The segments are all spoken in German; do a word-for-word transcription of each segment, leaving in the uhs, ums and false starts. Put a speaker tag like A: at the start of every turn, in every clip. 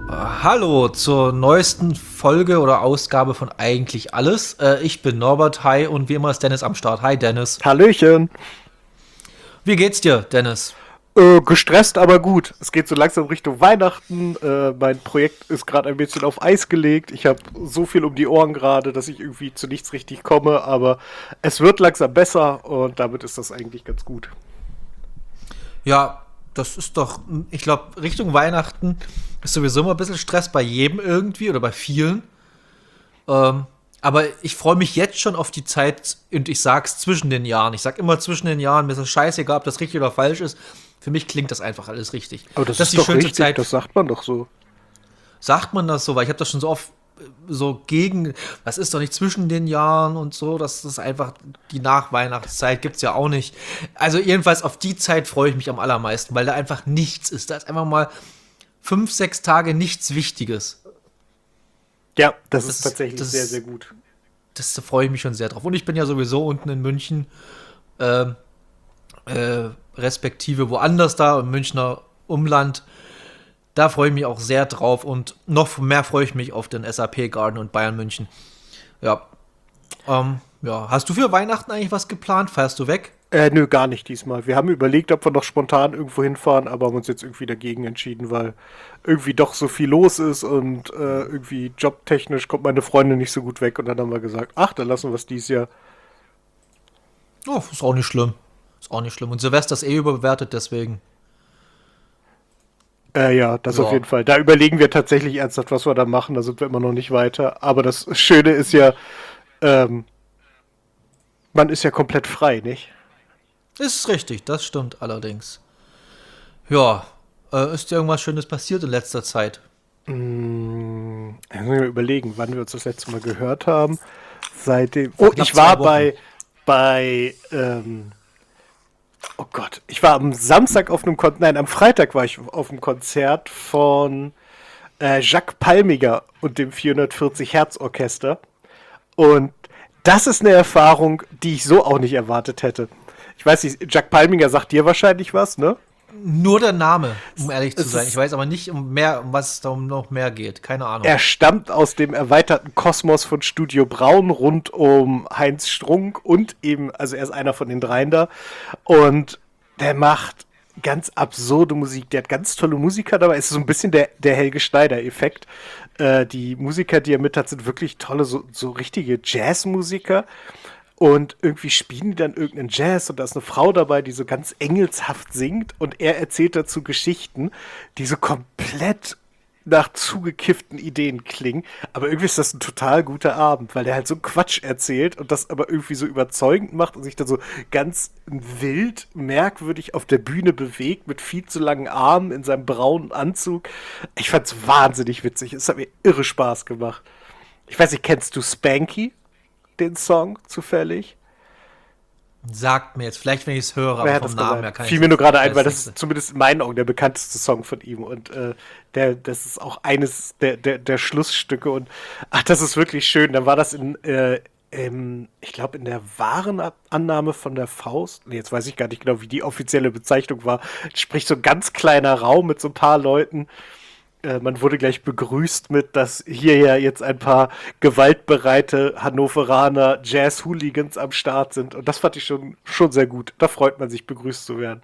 A: Hallo zur neuesten Folge oder Ausgabe von Eigentlich Alles. Äh, ich bin Norbert, hi, und wie immer ist Dennis am Start. Hi Dennis.
B: Hallöchen.
A: Wie geht's dir, Dennis?
B: Äh, gestresst, aber gut. Es geht so langsam Richtung Weihnachten. Äh, mein Projekt ist gerade ein bisschen auf Eis gelegt. Ich habe so viel um die Ohren gerade, dass ich irgendwie zu nichts richtig komme. Aber es wird langsam besser und damit ist das eigentlich ganz gut.
A: Ja, das ist doch, ich glaube, Richtung Weihnachten ist sowieso immer ein bisschen Stress bei jedem irgendwie oder bei vielen. Ähm, aber ich freue mich jetzt schon auf die Zeit, und ich sag's zwischen den Jahren. Ich sag immer zwischen den Jahren, mir ist es scheißegal, ob das richtig oder falsch ist. Für mich klingt das einfach alles richtig.
B: Aber das
A: Das ist
B: ist
A: die
B: doch
A: schönste
B: richtig,
A: Zeit.
B: das sagt man doch so.
A: Sagt man das so? Weil ich habe das schon so oft äh, so gegen, das ist doch nicht zwischen den Jahren und so, das ist einfach die Nachweihnachtszeit, gibt's ja auch nicht. Also jedenfalls auf die Zeit freue ich mich am allermeisten, weil da einfach nichts ist. Da ist einfach mal fünf, sechs Tage nichts Wichtiges.
B: Ja, das
A: Das
B: ist
A: ist,
B: tatsächlich
A: das
B: sehr,
A: ist,
B: sehr gut.
A: das da freue ich mich schon sehr drauf. Und ich bin ja sowieso unten in München, ähm, äh, respektive woanders da, im Münchner Umland. Da freue ich mich auch sehr drauf und noch mehr freue ich mich auf den S A P Garden und Bayern München. Ja. Ähm, ja. Hast du für Weihnachten eigentlich was geplant? Feierst du weg?
B: Äh, nö, gar nicht diesmal. Wir haben überlegt, ob wir noch spontan irgendwo hinfahren, aber haben uns jetzt irgendwie dagegen entschieden, weil irgendwie doch so viel los ist und äh, irgendwie jobtechnisch kommt meine Freundin nicht so gut weg und dann haben wir gesagt, ach, dann lassen wir es dieses Jahr.
A: Oh, ist auch nicht schlimm. Ist auch nicht schlimm. Und Silvester ist eh überbewertet, deswegen.
B: Äh, ja, das auf
A: Ja.
B: jeden Fall. Da überlegen wir tatsächlich ernsthaft, was wir da machen. Da sind wir immer noch nicht weiter. Aber das Schöne ist ja, ähm, man ist ja komplett frei, nicht?
A: Ist richtig, das stimmt allerdings. Ja. Äh, ist dir irgendwas Schönes passiert in letzter Zeit?
B: Mm, jetzt muss ich mal überlegen, wann wir uns das letzte Mal gehört haben. Seitdem.
A: Vor
B: Oh,
A: knapp
B: ich
A: zwei
B: war
A: Wochen.
B: bei, bei, ähm, oh Gott, ich war am Samstag auf einem Konzert, nein, am Freitag war ich auf einem Konzert von äh, Jacques Palmiger und dem vierhundertvierzig Hertz Orchester. Und das ist eine Erfahrung, die ich so auch nicht erwartet hätte. Ich weiß nicht, Jacques Palminger sagt dir wahrscheinlich was, ne?
A: Nur der Name, um ehrlich zu
B: Es
A: sein. Ich
B: ist,
A: weiß aber nicht, um mehr, um was es da um noch mehr geht. Keine Ahnung.
B: er stammt aus dem erweiterten Kosmos von Studio Braun rund um Heinz Strunk und eben, also er ist einer von den dreien da. Und der macht ganz absurde Musik. Der hat ganz tolle Musiker dabei. Es ist so ein bisschen der, der Helge Schneider-Effekt. Äh, die Musiker, die er mit hat, sind wirklich tolle, so, so richtige Jazzmusiker. Und irgendwie spielen die dann irgendeinen Jazz und da ist eine Frau dabei, die so ganz engelshaft singt und er erzählt dazu Geschichten, die so komplett nach zugekifften Ideen klingen. Aber irgendwie ist das ein total guter Abend, weil der halt so Quatsch erzählt und das aber irgendwie so überzeugend macht und sich dann so ganz wild, merkwürdig auf der Bühne bewegt mit viel zu langen Armen in seinem braunen Anzug. Ich fand's wahnsinnig witzig. Es hat mir irre Spaß gemacht. Ich weiß nicht, kennst du Spanky? Den Song zufällig?
A: Sagt mir jetzt, vielleicht wenn ich es höre,
B: Wer
A: aber
B: hat
A: vom
B: das
A: Namen
B: gesagt?
A: her kann ich
B: Fiel
A: es
B: mir nur
A: jetzt
B: gerade ein, weil
A: weiß
B: das
A: nichts.
B: ist zumindest in meinen Augen der bekannteste Song von ihm. Und äh, der, das ist auch eines der, der, der Schlussstücke. Und ach, das ist wirklich schön. Dann war das in, äh, im, ich glaube, in der Warenannahme von der Faust. Nee, jetzt weiß ich gar nicht genau, wie die offizielle Bezeichnung war. Sprich, so ein ganz kleiner Raum mit so ein paar Leuten. Äh, man wurde gleich begrüßt mit, dass hier ja jetzt ein paar gewaltbereite Hannoveraner Jazz-Hooligans am Start sind. Und das fand ich schon, schon sehr gut. Da freut man sich, begrüßt zu werden.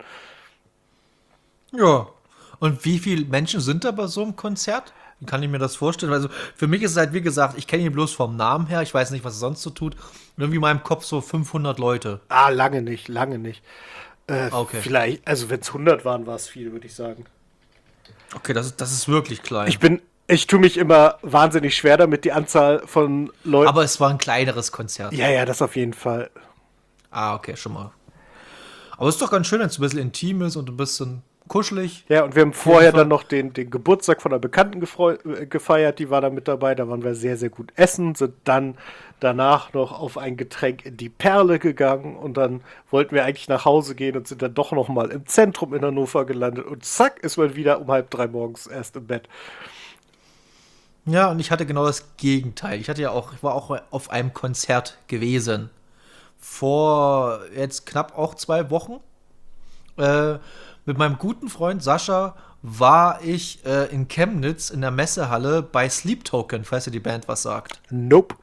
A: Ja. Und wie viele Menschen sind da bei so einem Konzert? Wie kann ich mir das vorstellen? Also für mich ist es halt, wie gesagt, ich kenne ihn bloß vom Namen her. Ich weiß nicht, was er sonst so tut. Und irgendwie in meinem Kopf so fünfhundert Leute.
B: Ah, lange nicht, lange nicht. Äh,
A: Okay.
B: vielleicht, also wenn es hundert waren, war es viel, würde ich sagen.
A: Okay, das ist, das ist wirklich
B: Ich
A: klein.
B: bin, ich tue mich immer wahnsinnig schwer damit, die Anzahl von Leuten.
A: Aber es war ein kleineres Konzert.
B: Ja, ja, das auf jeden Fall.
A: Ah, okay, schon mal. Aber es ist doch ganz schön, wenn es ein bisschen intim ist und ein bisschen kuschelig.
B: Ja, und wir haben
A: Auf jeden
B: vorher dann
A: Fall.
B: noch den, den Geburtstag von einer Bekannten gefreu- äh, gefeiert, die war da mit dabei, da waren wir sehr, sehr gut essen, sind dann danach noch auf ein Getränk in die Perle gegangen und dann wollten wir eigentlich nach Hause gehen und sind dann doch noch mal im Zentrum in Hannover gelandet und zack, ist man wieder um halb drei morgens erst im Bett.
A: Ja, und ich hatte genau das Gegenteil. Ich hatte ja auch, ich war auch auf einem Konzert gewesen. Vor jetzt knapp auch zwei Wochen. Äh, mit meinem guten Freund Sascha war ich äh, in Chemnitz in der Messehalle bei Sleep Token, falls ihr die Band was sagt.
B: Nope.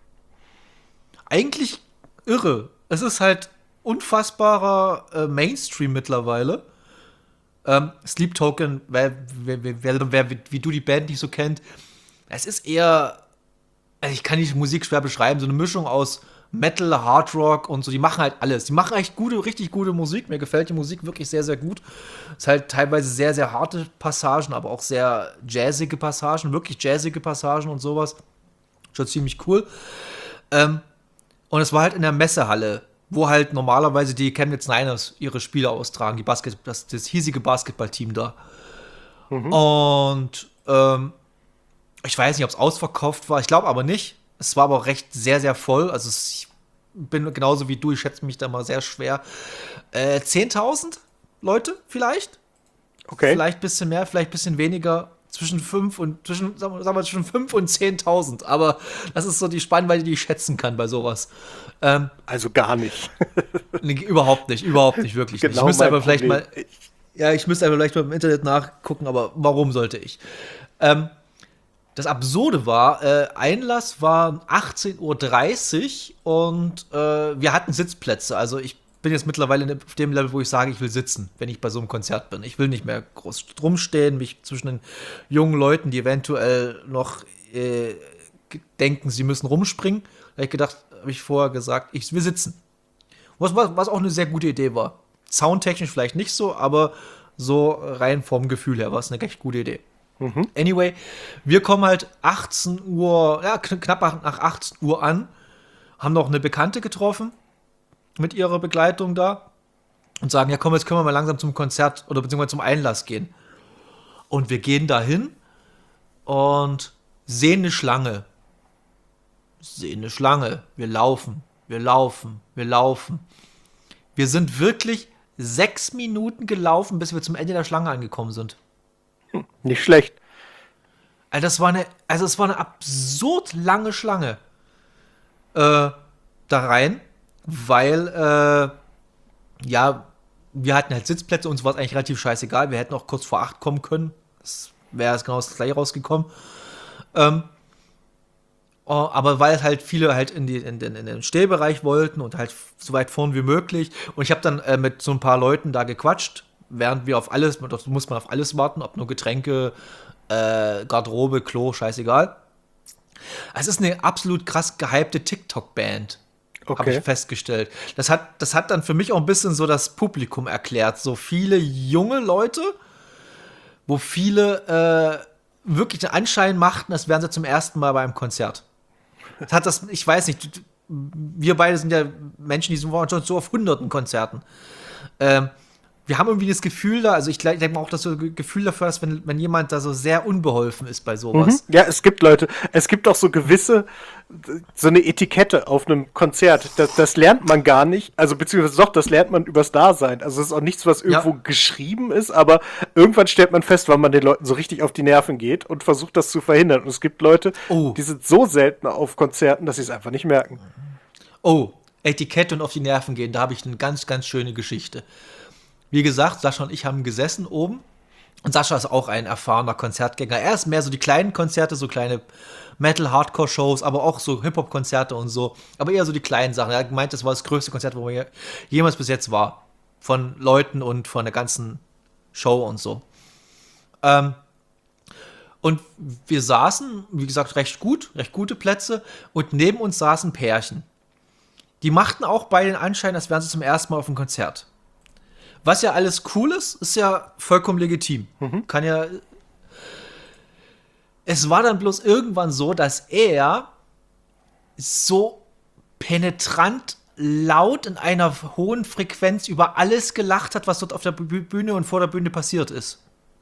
A: Eigentlich irre. Es ist halt unfassbarer äh, Mainstream mittlerweile. Ähm, Sleep Token, wer, wer, wer, wer, wer wie du die Band nicht so kennt, es ist eher, also ich kann die Musik schwer beschreiben, so eine Mischung aus Metal, Hard Rock und so, die machen halt alles. Die machen echt gute, richtig gute Musik. Mir gefällt die Musik wirklich sehr, sehr gut. Ist halt teilweise sehr, sehr harte Passagen, aber auch sehr jazzige Passagen, wirklich jazzige Passagen und sowas. Schon ziemlich cool. Ähm, und es war halt in der Messehalle, wo halt normalerweise die Chemnitz Niners ihre Spiele austragen, die Basket, das, das hiesige Basketballteam da. Mhm. Und ähm, ich weiß nicht, ob es ausverkauft war, ich glaube aber nicht. Es war aber recht sehr, sehr voll. Also ich bin genauso wie du, ich schätze mich da mal sehr schwer. Äh, zehntausend Leute vielleicht?
B: Okay.
A: Vielleicht ein bisschen mehr, vielleicht ein bisschen weniger. Zwischen fünf und zwischen, sagen wir, zwischen fünf und zehntausend. Aber das ist so die Spannweite, die ich schätzen kann bei sowas. Ähm,
B: also gar nicht.
A: nee, überhaupt nicht, überhaupt nicht, wirklich
B: genau
A: nicht. Ich müsste aber vielleicht
B: Problem.
A: mal. Ja, ich müsste aber vielleicht mal im Internet nachgucken, aber warum sollte ich? Ähm, Das Absurde war, äh, Einlass war achtzehn Uhr dreißig und äh, wir hatten Sitzplätze. Also ich bin jetzt mittlerweile auf dem Level, wo ich sage, ich will sitzen, wenn ich bei so einem Konzert bin. Ich will nicht mehr groß rumstehen, mich zwischen den jungen Leuten, die eventuell noch äh, denken, sie müssen rumspringen. Da habe ich gedacht, habe ich vorher gesagt, ich will sitzen. Was, was auch eine sehr gute Idee war. Soundtechnisch vielleicht nicht so, aber so rein vom Gefühl her war es eine recht gute Idee. Mhm. Anyway, wir kommen halt achtzehn Uhr, ja, knapp nach achtzehn Uhr an, haben noch eine Bekannte getroffen mit ihrer Begleitung da und sagen, ja komm, jetzt können wir mal langsam zum Konzert oder beziehungsweise zum Einlass gehen. Und wir gehen dahin und sehen eine Schlange. Sehen eine Schlange. Wir laufen, wir laufen, wir laufen. Wir sind wirklich sechs Minuten gelaufen, bis wir zum Ende der Schlange angekommen sind.
B: Nicht schlecht.
A: Also das war eine, also es war eine absurd lange Schlange äh, da rein, weil äh, ja, wir hatten halt Sitzplätze, uns war es eigentlich relativ scheißegal. Wir hätten auch kurz vor acht kommen können. Das wäre genau das gleiche rausgekommen. Ähm, oh, aber weil halt viele halt in, die, in, den, in den Stehbereich wollten und halt so weit vorn wie möglich. Und ich habe dann äh, mit so ein paar Leuten da gequatscht, während wir auf alles, das muss man auf alles warten, ob nur Getränke, äh, Garderobe, Klo, scheißegal. Es ist eine absolut krass gehypte TikTok-Band, okay. Habe ich festgestellt. Das hat, das hat dann für mich auch ein bisschen so das Publikum erklärt. So viele junge Leute, wo viele äh, wirklich den Anschein machten, als wären sie zum ersten Mal beim Konzert. Das hat das, ich weiß nicht, wir beide sind ja Menschen, die sind schon so auf hunderten Konzerten. Ähm, Wir haben irgendwie das Gefühl da, also ich denke mal auch, dass du ein Gefühl dafür hast, wenn, wenn jemand da so sehr unbeholfen ist bei sowas.
B: Mhm. Ja, es gibt Leute, es gibt auch so gewisse, so eine Etikette auf einem Konzert. Das, das lernt man gar nicht, also beziehungsweise doch, das lernt man übers Dasein. Also es ist auch nichts, was irgendwo ja. geschrieben ist, aber irgendwann stellt man fest, wann man den Leuten so richtig auf die Nerven geht und versucht das zu verhindern. Und es gibt Leute, oh. die sind so selten auf Konzerten, dass sie es einfach nicht merken.
A: Oh, Etikette und auf die Nerven gehen, da habe ich eine ganz, ganz schöne Geschichte. Wie gesagt, Sascha und ich haben gesessen oben. Und Sascha ist auch ein erfahrener Konzertgänger. Er ist mehr so die kleinen Konzerte, so kleine Metal-Hardcore-Shows, aber auch so Hip-Hop-Konzerte und so. Aber eher so die kleinen Sachen. Er hat gemeint, das war das größte Konzert, wo er jemals bis jetzt war. Von Leuten und von der ganzen Show und so. Ähm, und wir saßen, wie gesagt, recht gut, recht gute Plätze. Und neben uns saßen Pärchen. Die machten auch beide den Anschein, als wären sie zum ersten Mal auf einem Konzert. Was ja alles cool ist, ist ja vollkommen legitim. Mhm. Kann ja. Es war dann bloß irgendwann so, dass er so penetrant laut in einer hohen Frequenz über alles gelacht hat, was dort auf der Bühne und vor der Bühne passiert ist.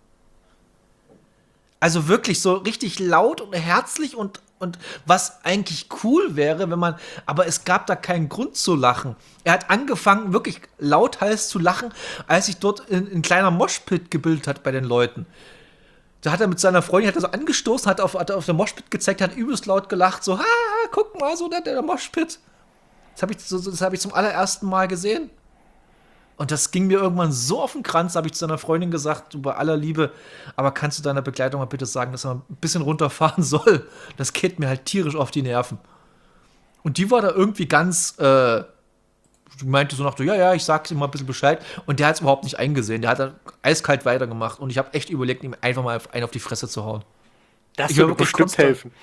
A: Also wirklich so richtig laut und herzlich und Und was eigentlich cool wäre, wenn man, aber es gab da keinen Grund zu lachen. Er hat angefangen, wirklich lauthals zu lachen, als sich dort ein, ein kleiner Moshpit gebildet hat bei den Leuten. Da hat er mit seiner Freundin, hat er so angestoßen, hat auf, hat auf der Moshpit gezeigt, hat übelst laut gelacht, so, ha, guck mal, so der, der Moshpit. Das habe ich, so, das hab ich zum allerersten Mal gesehen. Und das ging mir irgendwann so auf den Kranz, habe ich zu seiner Freundin gesagt, du bei aller Liebe, aber kannst du deiner Begleitung mal bitte sagen, dass er ein bisschen runterfahren soll? Das geht mir halt tierisch auf die Nerven. Und die war da irgendwie ganz, äh, meinte so nach, so, ja, ja, ich sag's ihm mal ein bisschen Bescheid. Und der hat es überhaupt nicht eingesehen. Der hat dann eiskalt weitergemacht. Und ich habe echt überlegt, ihm einfach mal einen auf die Fresse zu hauen.
B: Das
A: ich
B: würde bestimmt helfen.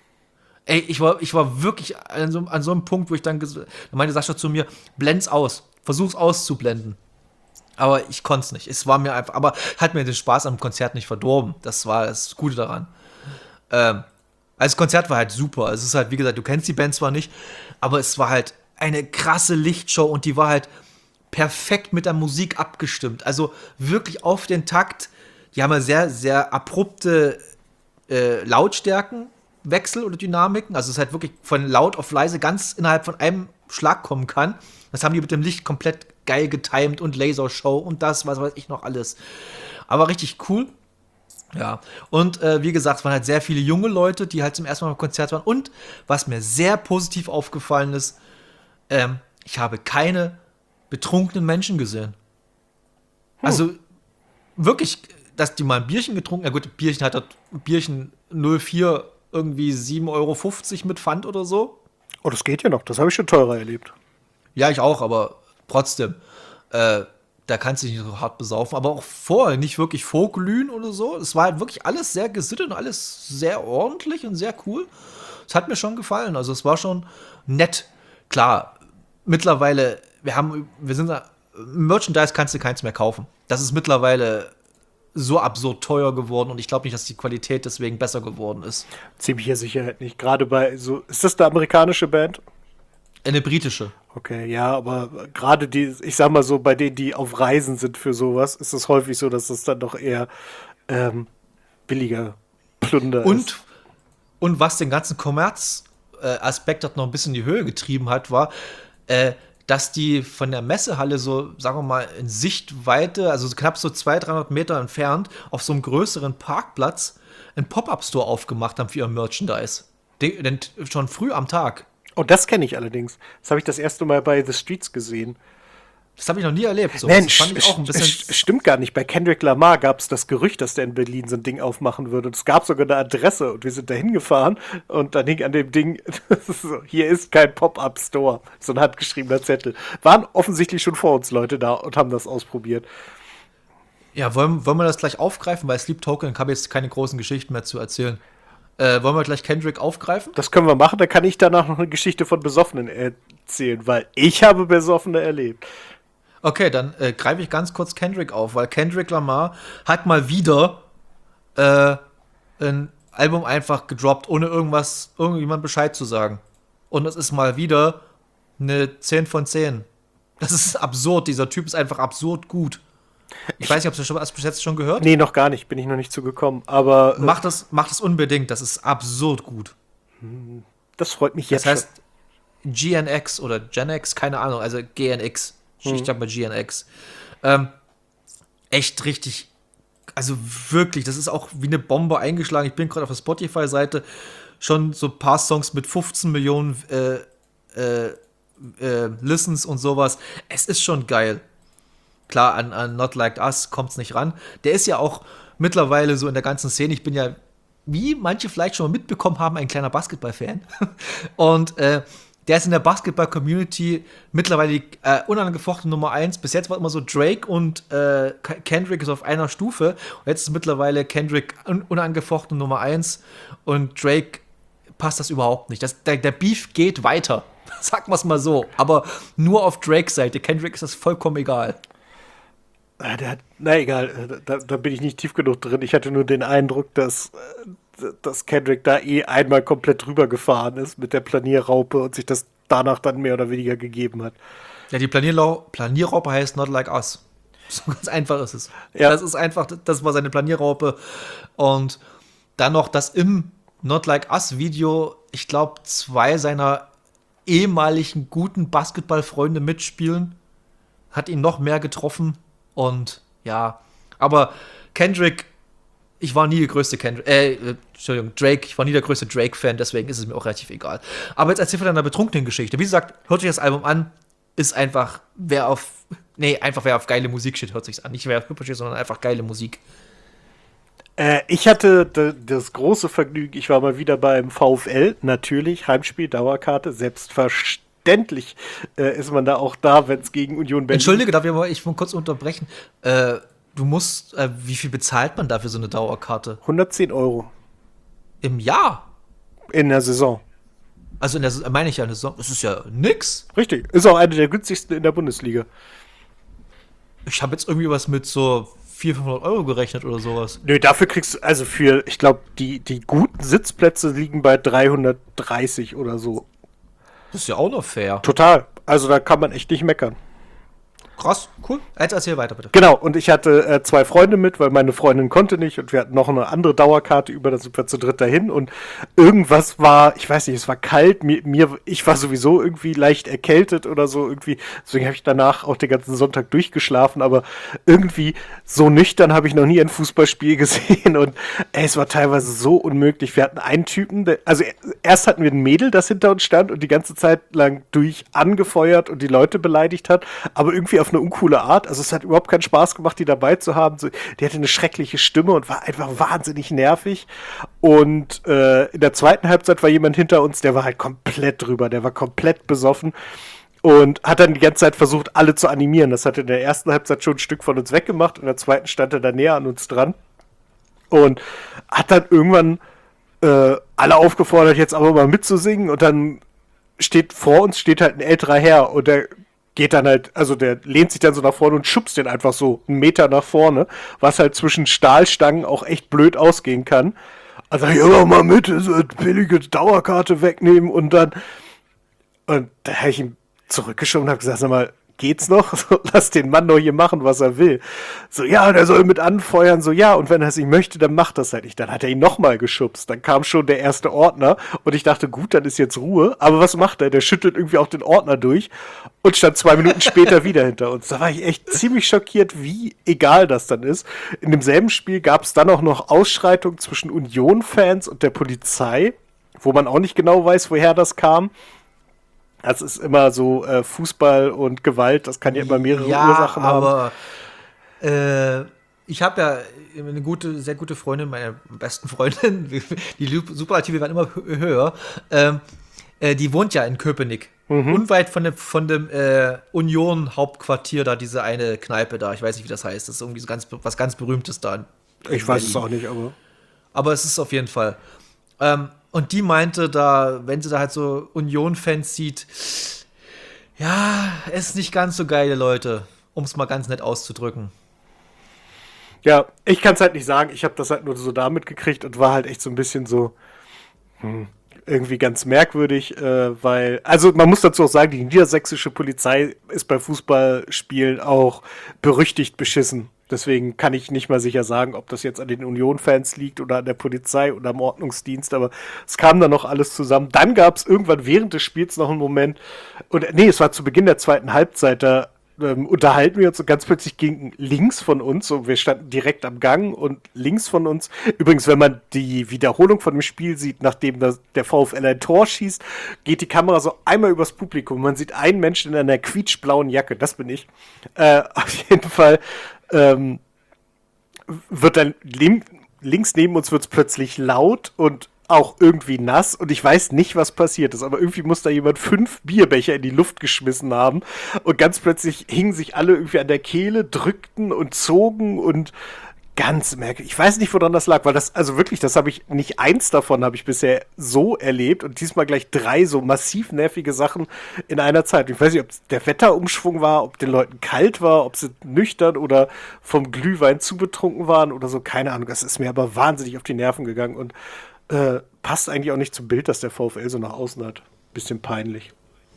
A: Ey, ich war, ich war wirklich an so, an so einem Punkt, wo ich dann, da meinte Sascha zu mir, blend's aus. Versuch's auszublenden. Aber ich konnte es nicht. Es war mir einfach, aber hat mir den Spaß am Konzert nicht verdorben. Das war das Gute daran. Ähm, also das Konzert war halt super. Es ist halt, wie gesagt, du kennst die Band zwar nicht, aber es war halt eine krasse Lichtshow und die war halt perfekt mit der Musik abgestimmt. Also wirklich auf den Takt. Die haben ja sehr, sehr abrupte äh, Lautstärkenwechsel oder Dynamiken. Also es ist halt wirklich von laut auf leise ganz innerhalb von einem Schlag kommen kann. Das haben die mit dem Licht komplett geil getimed und Lasershow und das, was weiß ich noch alles. Aber richtig cool. Ja, und äh, wie gesagt, es waren halt sehr viele junge Leute, die halt zum ersten Mal beim Konzert waren. Und was mir sehr positiv aufgefallen ist, ähm, ich habe keine betrunkenen Menschen gesehen. Hm. Also wirklich, dass die mal ein Bierchen getrunken haben. Ja gut, Bierchen hat das Bierchen null vier irgendwie sieben Euro fünfzig mit Pfand oder so.
B: Oh, das geht ja noch. Das habe ich schon teurer erlebt.
A: Ja, ich auch, aber trotzdem. Äh, da kannst du dich nicht so hart besaufen. Aber auch vorher nicht wirklich vorglühen oder so. Es war halt wirklich alles sehr gesittet und alles sehr ordentlich und sehr cool. Es hat mir schon gefallen. Also es war schon nett. Klar, mittlerweile, wir haben, wir sind da, Merchandise kannst du keins mehr kaufen. Das ist mittlerweile so absurd teuer geworden und ich glaube nicht, dass die Qualität deswegen besser geworden ist.
B: Ziemlicher Sicherheit nicht. Gerade bei so, ist das eine amerikanische Band?
A: Eine britische.
B: Okay, ja, aber gerade die, ich sag mal so, bei denen, die auf Reisen sind für sowas, ist es häufig so, dass es dann doch eher ähm, billiger Plunder
A: und,
B: ist.
A: Und was den ganzen Kommerzaspekt äh, noch ein bisschen in die Höhe getrieben hat, war, äh, dass die von der Messehalle so, sagen wir mal, in Sichtweite, also knapp so zweihundert, dreihundert Meter entfernt, auf so einem größeren Parkplatz einen Pop-Up-Store aufgemacht haben für ihr Merchandise. Den, den, schon früh am Tag.
B: Oh, das kenne ich allerdings. Das habe ich das erste Mal bei The Streets gesehen.
A: Das habe ich noch nie erlebt. So.
B: Mensch,
A: das fand ich auch ein bisschen
B: st- stimmt gar nicht. Bei Kendrick Lamar gab es das Gerücht, dass der in Berlin so ein Ding aufmachen würde. Und es gab sogar eine Adresse und wir sind da hingefahren und dann hing an dem Ding, so, hier ist kein Pop-Up-Store. So ein handgeschriebener Zettel. Waren offensichtlich schon vor uns Leute da und haben das ausprobiert.
A: Ja, wollen, wollen wir das gleich aufgreifen? Bei Sleep Token habe ich jetzt keine großen Geschichten mehr zu erzählen. Äh, wollen wir gleich Kendrick aufgreifen?
B: Das können wir machen, da kann ich danach noch eine Geschichte von Besoffenen erzählen, weil ich habe Besoffene erlebt.
A: Okay, dann äh, greife ich ganz kurz Kendrick auf, weil Kendrick Lamar hat mal wieder äh, ein Album einfach gedroppt, ohne irgendwas, irgendjemand Bescheid zu sagen. Und es ist mal wieder eine zehn von zehn. Das ist absurd, dieser Typ ist einfach absurd gut. Ich weiß nicht, ob du das bis jetzt schon gehört?
B: Nee, noch gar nicht, bin ich noch nicht zugekommen, aber
A: Äh, mach, das, mach das unbedingt, das ist absurd gut.
B: Das freut mich jetzt.
A: Das heißt schon. G N X oder Gen X, keine Ahnung, also G N X. Mhm. Ich sag mal G N X. Ähm, echt richtig, also wirklich, das ist auch wie eine Bombe eingeschlagen. Ich bin gerade auf der Spotify-Seite, schon so ein paar Songs mit fünfzehn Millionen äh, äh, äh, Listens und sowas. Es ist schon geil. Klar, an, an Not Like Us kommt es nicht ran. Der ist ja auch mittlerweile so in der ganzen Szene. Ich bin ja, wie manche vielleicht schon mal mitbekommen haben, ein kleiner Basketball-Fan. Und äh, der ist in der Basketball-Community mittlerweile die äh, unangefochtene Nummer eins. Bis jetzt war immer so Drake und äh, Kendrick ist auf einer Stufe. Und jetzt ist mittlerweile Kendrick un- unangefochtene Nummer eins. Und Drake passt das überhaupt nicht. Das, der, der Beef geht weiter. Sagen wir es mal so. Aber nur auf Drakes Seite. Kendrick ist das vollkommen egal.
B: Der hat, na egal, da, da bin ich nicht tief genug drin. Ich hatte nur den Eindruck, dass, dass Kendrick da eh einmal komplett drüber gefahren ist mit der Planierraupe und sich das danach dann mehr oder weniger gegeben hat.
A: Ja, die Planierlau- Planierraupe heißt Not Like Us. So ganz einfach ist es.
B: Ja.
A: Das ist einfach, das war seine Planierraupe. Und dann noch, dass im Not Like Us Video, ich glaube, zwei seiner ehemaligen guten Basketballfreunde mitspielen, hat ihn noch mehr getroffen. Und ja, aber Kendrick, ich war nie der größte Kendrick, äh, Entschuldigung, Drake, ich war nie der größte Drake-Fan, deswegen ist es mir auch relativ egal. Aber jetzt erzähl von deiner betrunkenen Geschichte. Wie gesagt, hört euch das Album an, ist einfach, wer auf Nee, einfach wer auf geile Musik steht, hört sich's an. Nicht wer auf Hip-Hop steht, sondern einfach geile Musik.
B: Äh, ich hatte d- das große Vergnügen, ich war mal wieder beim VfL, natürlich, Heimspiel, Dauerkarte, selbstverständlich äh, ist man da auch da, wenn es gegen Union Berlin...
A: Entschuldige, darf ich mal ich will kurz unterbrechen. Äh, du musst, äh, wie viel bezahlt man dafür so eine Dauerkarte?
B: hundertzehn Euro
A: Im Jahr?
B: in der Saison.
A: Also in der Saison, meine ich ja, in der Saison. Das ist ja nix.
B: Richtig, ist auch eine der günstigsten in der Bundesliga.
A: Ich habe jetzt irgendwie was mit so vierhundert, fünfhundert Euro gerechnet oder sowas.
B: Nö, dafür kriegst du, also für, ich glaube, die, die guten Sitzplätze liegen bei dreihundertdreißig oder so.
A: Das ist ja auch noch fair.
B: Total. Also da kann man echt nicht meckern.
A: Krass, cool. Jetzt erzähl weiter, bitte.
B: Genau, und ich hatte äh, zwei Freunde mit, weil meine Freundin konnte nicht und wir hatten noch eine andere Dauerkarte über, da sind wir zu dritt dahin und irgendwas war, ich weiß nicht, es war kalt, mir, mir ich war sowieso irgendwie leicht erkältet oder so irgendwie, deswegen habe ich danach auch den ganzen Sonntag durchgeschlafen, aber irgendwie so nüchtern habe ich noch nie ein Fußballspiel gesehen und ey, es war teilweise so unmöglich. Wir hatten einen Typen, der, also erst hatten wir ein Mädel, das hinter uns stand und die ganze Zeit lang durch angefeuert und die Leute beleidigt hat, aber irgendwie auf eine uncoole Art. Also es hat überhaupt keinen Spaß gemacht, die dabei zu haben. So, die hatte eine schreckliche Stimme und war einfach wahnsinnig nervig. Und äh, in der zweiten Halbzeit war jemand hinter uns, der war halt komplett drüber. Der war komplett besoffen und hat dann die ganze Zeit versucht, alle zu animieren. Das hat er in der ersten Halbzeit schon ein Stück von uns weggemacht. In der zweiten stand er da näher an uns dran und hat dann irgendwann äh, alle aufgefordert, jetzt aber mal mitzusingen. Und dann steht vor uns steht halt ein älterer Herr und der geht dann halt, also der lehnt sich dann so nach vorne und schubst den einfach so einen Meter nach vorne, was halt zwischen Stahlstangen auch echt blöd ausgehen kann. Also, ja, mal mit, so eine billige Dauerkarte wegnehmen und dann, und da habe ich ihn zurückgeschoben und habe gesagt, sag mal, geht's noch? So, lass den Mann doch hier machen, was er will. So, ja, der soll mit anfeuern, so, ja, und wenn er es nicht möchte, dann macht das halt nicht. Dann hat er ihn nochmal geschubst. Dann kam schon der erste Ordner und ich dachte, gut, dann ist jetzt Ruhe. Aber was macht er? Der schüttelt irgendwie auch den Ordner durch und stand zwei Minuten später wieder hinter uns. Da war ich echt ziemlich schockiert, wie egal das dann ist. In demselben Spiel gab es dann auch noch Ausschreitungen zwischen Union-Fans und der Polizei, wo man auch nicht genau weiß, woher das kam. Das ist immer so äh, Fußball und Gewalt, das kann ja immer mehrere
A: ja,
B: Ursachen haben.
A: Aber äh, ich habe ja eine gute, sehr gute Freundin, meine besten Freundin, die Superlative werden immer höher, ähm, äh, die wohnt ja in Köpenick. Mhm. Unweit von dem, von dem äh, Union-Hauptquartier, da diese eine Kneipe da, ich weiß nicht, wie das heißt, das ist irgendwie so ganz, was ganz Berühmtes da.
B: Ich weiß es auch nicht, aber.
A: Aber es ist auf jeden Fall. Ähm, Und die meinte da, wenn sie da halt so Union-Fans sieht, ja, ist nicht ganz so geile Leute, um es mal ganz nett auszudrücken.
B: Ja, ich kann es halt nicht sagen. Ich habe das halt nur so da mitgekriegt und war halt echt so ein bisschen so hm, irgendwie ganz merkwürdig, äh, weil, also man muss dazu auch sagen, die niedersächsische Polizei ist bei Fußballspielen auch berüchtigt beschissen. Deswegen kann ich nicht mal sicher sagen, ob das jetzt an den Union-Fans liegt oder an der Polizei oder am Ordnungsdienst, aber es kam dann noch alles zusammen. Dann gab es irgendwann während des Spiels noch einen Moment, und nee, es war zu Beginn der zweiten Halbzeit, da ähm, unterhalten wir uns und ganz plötzlich ging links von uns, so wir standen direkt am Gang und links von uns, übrigens, wenn man die Wiederholung von dem Spiel sieht, nachdem das, der VfL ein Tor schießt, geht die Kamera so einmal übers Publikum. Man sieht einen Menschen in einer quietschblauen Jacke, das bin ich. Äh, auf jeden Fall Ähm, wird dann link, links neben uns wird es plötzlich laut und auch irgendwie nass und ich weiß nicht, was passiert ist, aber irgendwie muss da jemand fünf Bierbecher in die Luft geschmissen haben und ganz plötzlich hingen sich alle irgendwie an der Kehle, drückten und zogen und ganz merkwürdig. Ich weiß nicht, woran das lag, weil das, also wirklich, das habe ich, nicht eins davon habe ich bisher so erlebt und diesmal gleich drei so massiv nervige Sachen in einer Zeit. Ich weiß nicht, ob es der Wetterumschwung war, ob den Leuten kalt war, ob sie nüchtern oder vom Glühwein zu betrunken waren oder so, keine Ahnung. Das ist mir aber wahnsinnig auf die Nerven gegangen und äh, passt eigentlich auch nicht zum Bild, das der VfL so nach außen hat. Bisschen peinlich.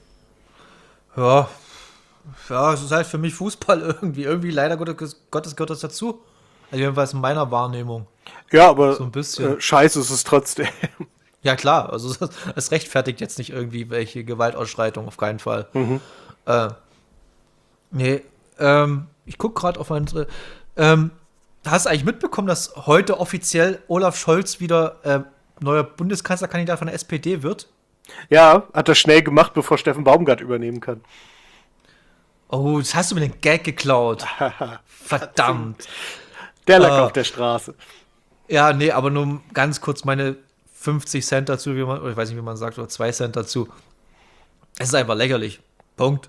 A: Ja, ja, es ist halt für mich Fußball irgendwie. Irgendwie leider Gottes, Gottes gehört das dazu. Also jedenfalls in meiner Wahrnehmung.
B: Ja, aber
A: so ein bisschen.
B: Äh, scheiße ist es trotzdem.
A: Ja, klar. Also es rechtfertigt jetzt nicht irgendwie welche Gewaltausschreitung, auf keinen Fall.
B: Mhm.
A: Äh, nee, ähm, ich gucke gerade auf meine... Ähm, hast du eigentlich mitbekommen, dass heute offiziell Olaf Scholz wieder äh, neuer Bundeskanzlerkandidat von der S P D wird?
B: Ja, hat er schnell gemacht, bevor Steffen Baumgart übernehmen kann.
A: Oh, das hast du mir den Gag geklaut. Verdammt.
B: Der lag
A: äh,
B: auf der Straße.
A: Ja, nee, aber nur ganz kurz meine fünfzig Cent dazu, wie man, oder ich weiß nicht, wie man sagt, oder zwei Cent dazu. Es ist einfach lächerlich. Punkt.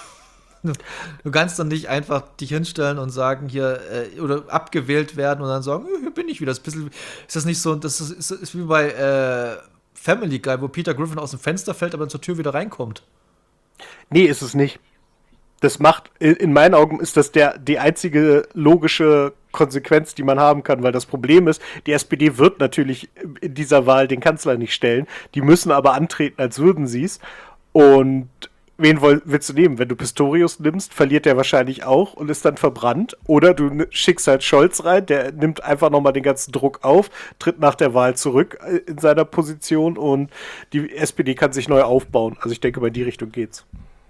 A: Du kannst dann nicht einfach dich hinstellen und sagen, hier, äh, oder abgewählt werden und dann sagen, hier bin ich wieder. Das ist, ein bisschen, ist das nicht so, das ist, ist, ist wie bei äh, Family Guy, wo Peter Griffin aus dem Fenster fällt, aber zur Tür wieder reinkommt.
B: Nee, ist es nicht. Das macht, in meinen Augen ist das der, die einzige logische Konsequenz, die man haben kann, weil das Problem ist, die S P D wird natürlich in dieser Wahl den Kanzler nicht stellen, die müssen aber antreten, als würden sie es. Und wen woll, willst du nehmen? Wenn du Pistorius nimmst, verliert der wahrscheinlich auch und ist dann verbrannt. Oder du schickst halt Scholz rein, der nimmt einfach nochmal den ganzen Druck auf, tritt nach der Wahl zurück in seiner Position und die S P D kann sich neu aufbauen. Also ich denke, bei die Richtung geht's.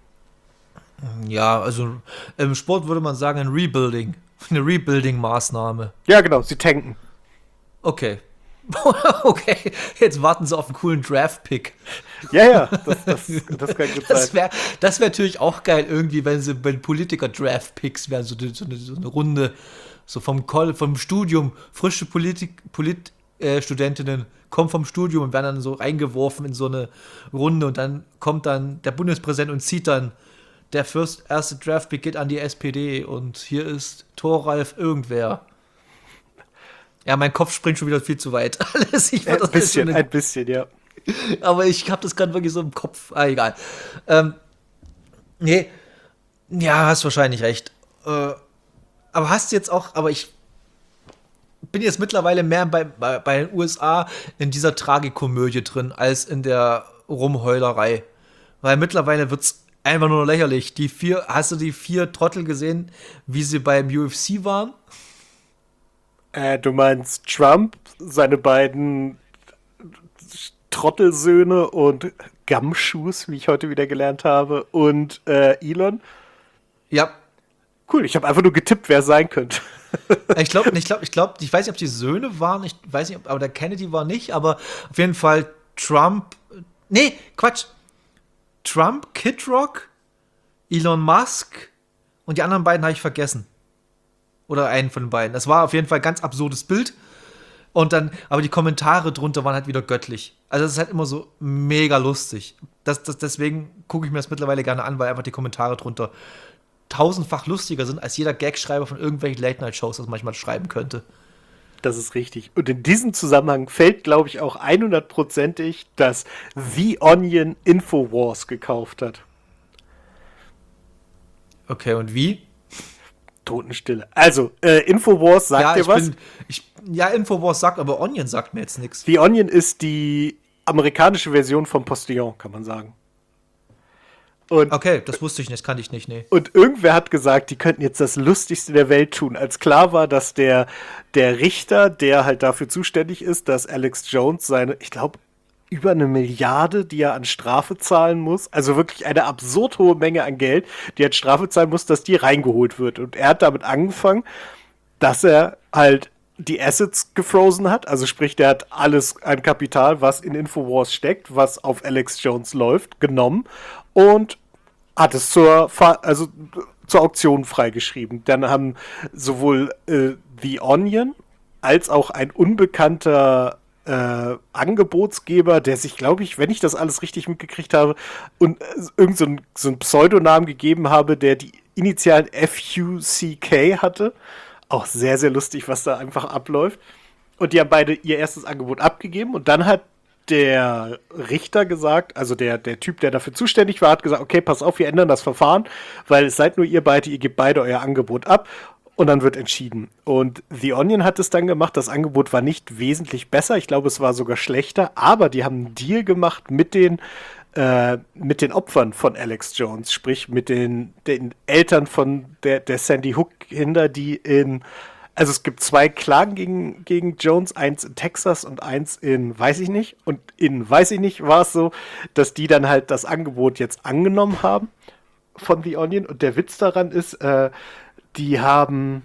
A: Ja, also im Sport würde man sagen, ein Rebuilding. Eine Rebuilding-Maßnahme.
B: Ja, genau, sie tanken.
A: Okay. Okay, jetzt warten sie auf einen coolen Draft-Pick.
B: Ja, ja, das, das, das kann gut sein.
A: Das wäre das wär natürlich auch geil, irgendwie, wenn sie wenn Politiker Draft-Picks wären, so, so, eine, so eine Runde, so vom, Col vom Studium, frische Politik, Polit, äh, Studentinnen kommen vom Studium und werden dann so reingeworfen in so eine Runde und dann kommt dann der Bundespräsident und zieht dann der first, erste Draft-Pick geht an die S P D und hier ist Thoralf irgendwer. Ja, mein Kopf springt schon wieder viel zu weit. Alles, ich
B: ein
A: das
B: bisschen,
A: eine,
B: ein bisschen, ja.
A: Aber ich habe das gerade wirklich so im Kopf. Ah, egal. Ähm, nee, ja, hast wahrscheinlich recht. Äh, aber hast jetzt auch, aber ich bin jetzt mittlerweile mehr bei, bei, bei den U S A in dieser Tragikomödie drin, als in der Rumheulerei. Weil mittlerweile wird's einfach nur lächerlich. Die vier, hast du die vier Trottel gesehen, wie sie beim U F C waren?
B: Äh, du meinst Trump, seine beiden Trottelsöhne und Gumshoes, wie ich heute wieder gelernt habe, und äh, Elon?
A: Ja.
B: Cool, ich habe einfach nur getippt, wer es sein könnte.
A: Ich glaube, ich glaube, ich glaube, ich weiß nicht, ob die Söhne waren, ich weiß nicht, aber der Kennedy war nicht, aber auf jeden Fall Trump. Nee, Quatsch. Trump, Kid Rock, Elon Musk und die anderen beiden habe ich vergessen. Oder einen von den beiden. Das war auf jeden Fall ein ganz absurdes Bild. Und dann, aber die Kommentare drunter waren halt wieder göttlich. Also es ist halt immer so mega lustig. Das, das, deswegen gucke ich mir das mittlerweile gerne an, weil einfach die Kommentare drunter tausendfach lustiger sind, als jeder Gagschreiber von irgendwelchen Late-Night-Shows das manchmal schreiben könnte.
B: Das ist richtig. Und in diesem Zusammenhang fällt, glaube ich, auch hundertprozentig, dass The Onion Infowars gekauft hat.
A: Okay, und wie?
B: Totenstille. Also, äh, Infowars sagt
A: ja,
B: dir
A: ich
B: was?
A: Bin, ich, ja, Infowars sagt, aber Onion sagt mir jetzt nichts.
B: The Onion ist die amerikanische Version vom Postillon, kann man sagen. Und,
A: okay, das wusste ich nicht, das kannte ich nicht, nee.
B: Und irgendwer hat gesagt, die könnten jetzt das Lustigste der Welt tun. Als klar war, dass der, der Richter, der halt dafür zuständig ist, dass Alex Jones seine, ich glaube, über eine Milliarde, die er an Strafe zahlen muss, also wirklich eine absurd hohe Menge an Geld, die er an Strafe zahlen muss, dass die reingeholt wird. Und er hat damit angefangen, dass er halt die Assets gefrozen hat, also sprich, der hat alles an Kapital, was in Infowars steckt, was auf Alex Jones läuft, genommen und hat es zur, also zur Auktion freigeschrieben. Dann haben sowohl äh, The Onion als auch ein unbekannter äh, Angebotsgeber, der sich, glaube ich, wenn ich das alles richtig mitgekriegt habe, und äh, irgend so ein, so ein Pseudonamen gegeben habe, der die Initialen F U C K hatte. Auch sehr, sehr lustig, was da einfach abläuft. Und die haben beide ihr erstes Angebot abgegeben und dann hat der Richter gesagt, also der, der Typ, der dafür zuständig war, hat gesagt, okay, pass auf, wir ändern das Verfahren, weil es seid nur ihr beide, ihr gebt beide euer Angebot ab und dann wird entschieden. Und The Onion hat es dann gemacht, das Angebot war nicht wesentlich besser, ich glaube, es war sogar schlechter, aber die haben einen Deal gemacht mit den, äh, mit den Opfern von Alex Jones, sprich mit den, den Eltern von der, der Sandy Hook-Kinder, die in Also es gibt zwei Klagen gegen, gegen Jones, eins in Texas und eins in weiß ich nicht. Und in weiß ich nicht war es so, dass die dann halt das Angebot jetzt angenommen haben von The Onion. Und der Witz daran ist, äh, die haben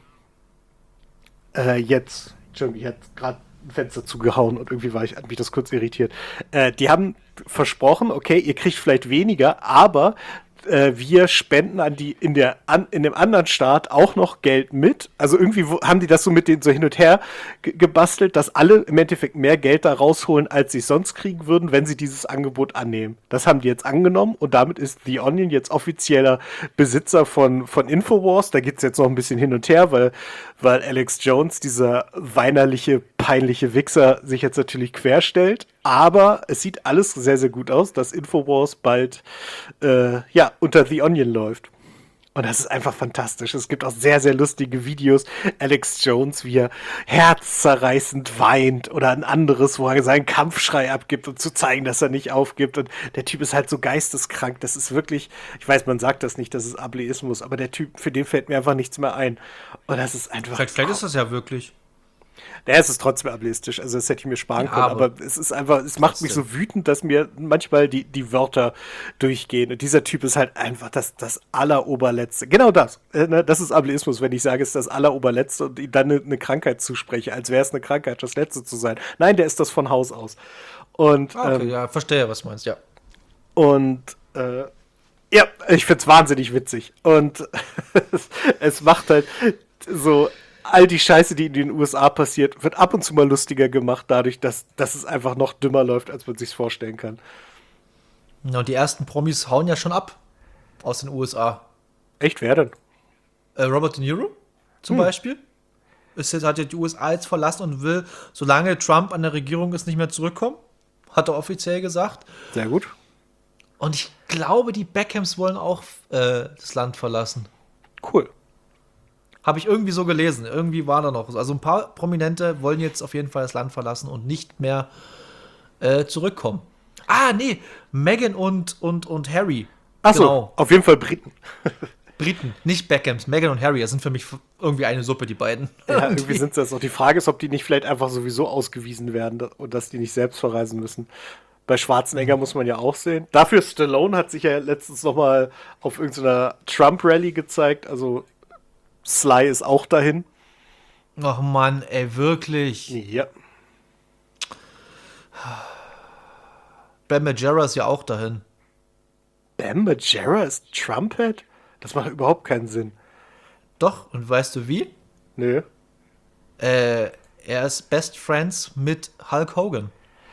B: äh, jetzt, Entschuldigung, ich hatte gerade ein Fenster zugehauen und irgendwie war ich, hat mich das kurz irritiert. Äh, die haben versprochen, okay, ihr kriegt vielleicht weniger, aber äh, wir spenden an die in der an, in dem anderen Staat auch noch Geld mit. Also irgendwie wo, haben die das so mit denen so hin und her ge gebastelt, dass alle im Endeffekt mehr Geld da rausholen, als sie sonst kriegen würden, wenn sie dieses Angebot annehmen. Das haben die jetzt angenommen und damit ist The Onion jetzt offizieller Besitzer von, von Infowars. Da geht es jetzt noch ein bisschen hin und her, weil, weil Alex Jones, dieser weinerliche, peinliche Wichser, sich jetzt natürlich querstellt. Aber es sieht alles sehr, sehr gut aus, dass Infowars bald äh, ja, unter The Onion läuft. Und das ist einfach fantastisch. Es gibt auch sehr, sehr lustige Videos. Alex Jones, wie er herzzerreißend weint oder ein anderes, wo er seinen Kampfschrei abgibt, um zu zeigen, dass er nicht aufgibt. Und der Typ ist halt so geisteskrank. Das ist wirklich, ich weiß, man sagt das nicht, das ist Ableismus, aber der Typ, für den fällt mir einfach nichts mehr ein. Und das ist einfach...
A: Vielleicht, vielleicht ist das ja wirklich.
B: Ja, es ist trotzdem ableistisch, also das hätte ich mir sparen
A: Ja,
B: können, aber,
A: aber
B: es ist einfach, es macht mich so wütend, dass mir manchmal die, die Wörter durchgehen und dieser Typ ist halt einfach das, das Alleroberletzte. Genau das, äh, ne? Das ist Ableismus, wenn ich sage, es ist das Alleroberletzte und ihm dann eine, eine Krankheit zuspreche, als wäre es eine Krankheit, das Letzte zu sein. Nein, der ist das von Haus aus. Und,
A: Ah, okay,
B: ähm,
A: ja, verstehe, was du meinst, ja.
B: und äh, ja, ich find's wahnsinnig witzig und es, es macht halt so all die Scheiße, die in den U S A passiert, wird ab und zu mal lustiger gemacht, dadurch, dass, dass es einfach noch dümmer läuft, als man sich's vorstellen kann.
A: Ja, und die ersten Promis hauen ja schon ab aus den U S A.
B: Echt, wer denn?
A: Äh, Robert De Niro zum
B: Hm.
A: Beispiel ist jetzt, hat ja die U S A jetzt verlassen und will, solange Trump an der Regierung ist, nicht mehr zurückkommen. Hat er offiziell gesagt.
B: Sehr gut.
A: Und ich glaube, die Beckhams wollen auch äh, das Land verlassen.
B: Cool.
A: Habe ich irgendwie so gelesen. Irgendwie war da noch. Also ein paar Prominente wollen jetzt auf jeden Fall das Land verlassen und nicht mehr äh, zurückkommen. Ah, nee. Meghan und, und, und Harry.
B: Achso,
A: Genau.
B: auf jeden Fall Briten.
A: Briten, nicht Beckhams. Meghan und Harry, das sind für mich irgendwie eine Suppe, die beiden.
B: Ja, irgendwie sind das auch. Die Frage ist, ob die nicht vielleicht einfach sowieso ausgewiesen werden und dass die nicht selbst verreisen müssen. Bei Schwarzenegger muss man ja auch sehen. Dafür Stallone hat sich ja letztens noch mal auf irgendeiner Trump-Rally gezeigt. Also Sly ist auch dahin.
A: Ach Mann, ey, wirklich.
B: Ja.
A: Ben Margera ist ja auch dahin.
B: Bam Margera ist Trumpet? Das macht überhaupt keinen Sinn.
A: Doch, und weißt du wie?
B: Nö.
A: Äh, er ist Best Friends mit Hulk Hogan.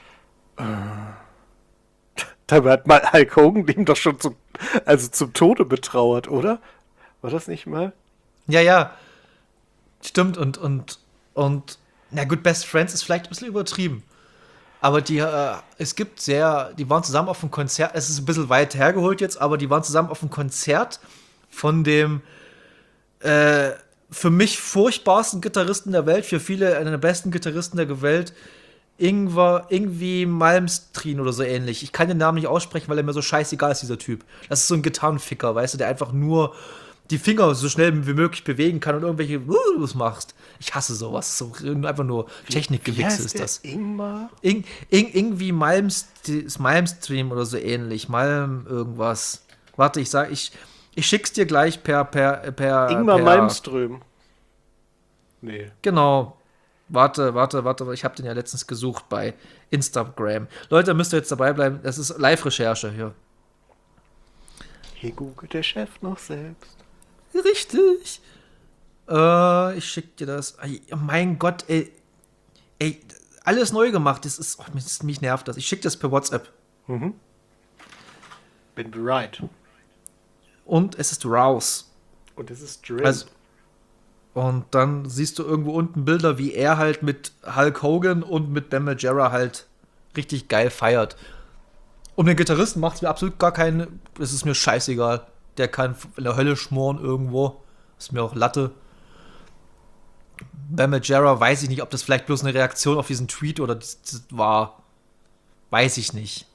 B: Dabei hat mal Hulk Hogan dem doch schon zum, also zum Tode betrauert, oder? War das nicht mal?
A: Ja, ja. Stimmt, und, und, und, na gut, Best Friends ist vielleicht ein bisschen übertrieben. Aber die, äh, es gibt sehr, die waren zusammen auf einem Konzert, es ist ein bisschen weit hergeholt jetzt, aber die waren zusammen auf einem Konzert von dem, äh, für mich furchtbarsten Gitarristen der Welt, für viele einer der besten Gitarristen der Welt, Ingwer, irgendwie Malmsteen oder so ähnlich. Ich kann den Namen nicht aussprechen, weil er mir so scheißegal ist, dieser Typ. Das ist so ein Gitarrenficker, weißt du, der einfach nur die Finger so schnell wie möglich bewegen kann und irgendwelche Moves machst. Ich hasse sowas. So einfach nur Technikgewichse ist das.
B: Ingmar?
A: In, in, irgendwie Malmsteen, Malmstream oder so ähnlich. Malm irgendwas. Warte, ich sag, ich, ich schick's dir gleich per, per, per.
B: Ingmar
A: per,
B: Malmström. Nee.
A: Genau. Warte, warte, warte, ich habe den ja letztens gesucht bei Instagram. Leute, müsst ihr jetzt dabei bleiben. Das ist Live-Recherche hier.
B: Hier googelt der Chef noch selbst.
A: Richtig. Äh, ich schick dir das. Ey, mein Gott, ey. Ey, alles neu gemacht. Das ist, oh, mich, mich nervt das. Ich schick das per WhatsApp.
B: Mhm. Bin bereit.
A: Und es ist raus.
B: Und es ist drin.
A: Also, und dann siehst du irgendwo unten Bilder, wie er halt mit Hulk Hogan und mit Bam Margera halt richtig geil feiert. Und den Gitarristen macht es mir absolut gar keinen. Es ist mir scheißegal. Der kann in der Hölle schmoren irgendwo. Ist mir auch Latte. Bam Margera weiß ich nicht, ob das vielleicht bloß eine Reaktion auf diesen Tweet oder das, das war. Weiß ich nicht.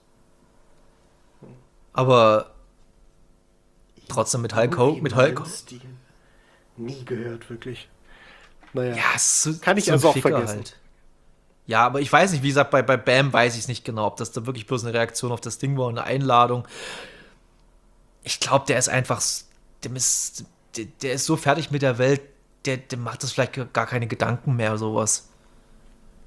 A: Aber trotzdem mit Hulk Hogan. Mit Hulk
B: Nie gehört, wirklich. Naja.
A: Ja, es ist so,
B: kann ich
A: so ein
B: also auch
A: Ficker
B: vergessen.
A: Halt. Ja, aber ich weiß nicht, wie gesagt, bei, bei Bam weiß ich es nicht genau, ob das da wirklich bloß eine Reaktion auf das Ding war, eine Einladung. Ich glaube, der ist einfach, dem ist, der, der ist so fertig mit der Welt, der, der macht das vielleicht gar keine Gedanken mehr, sowas.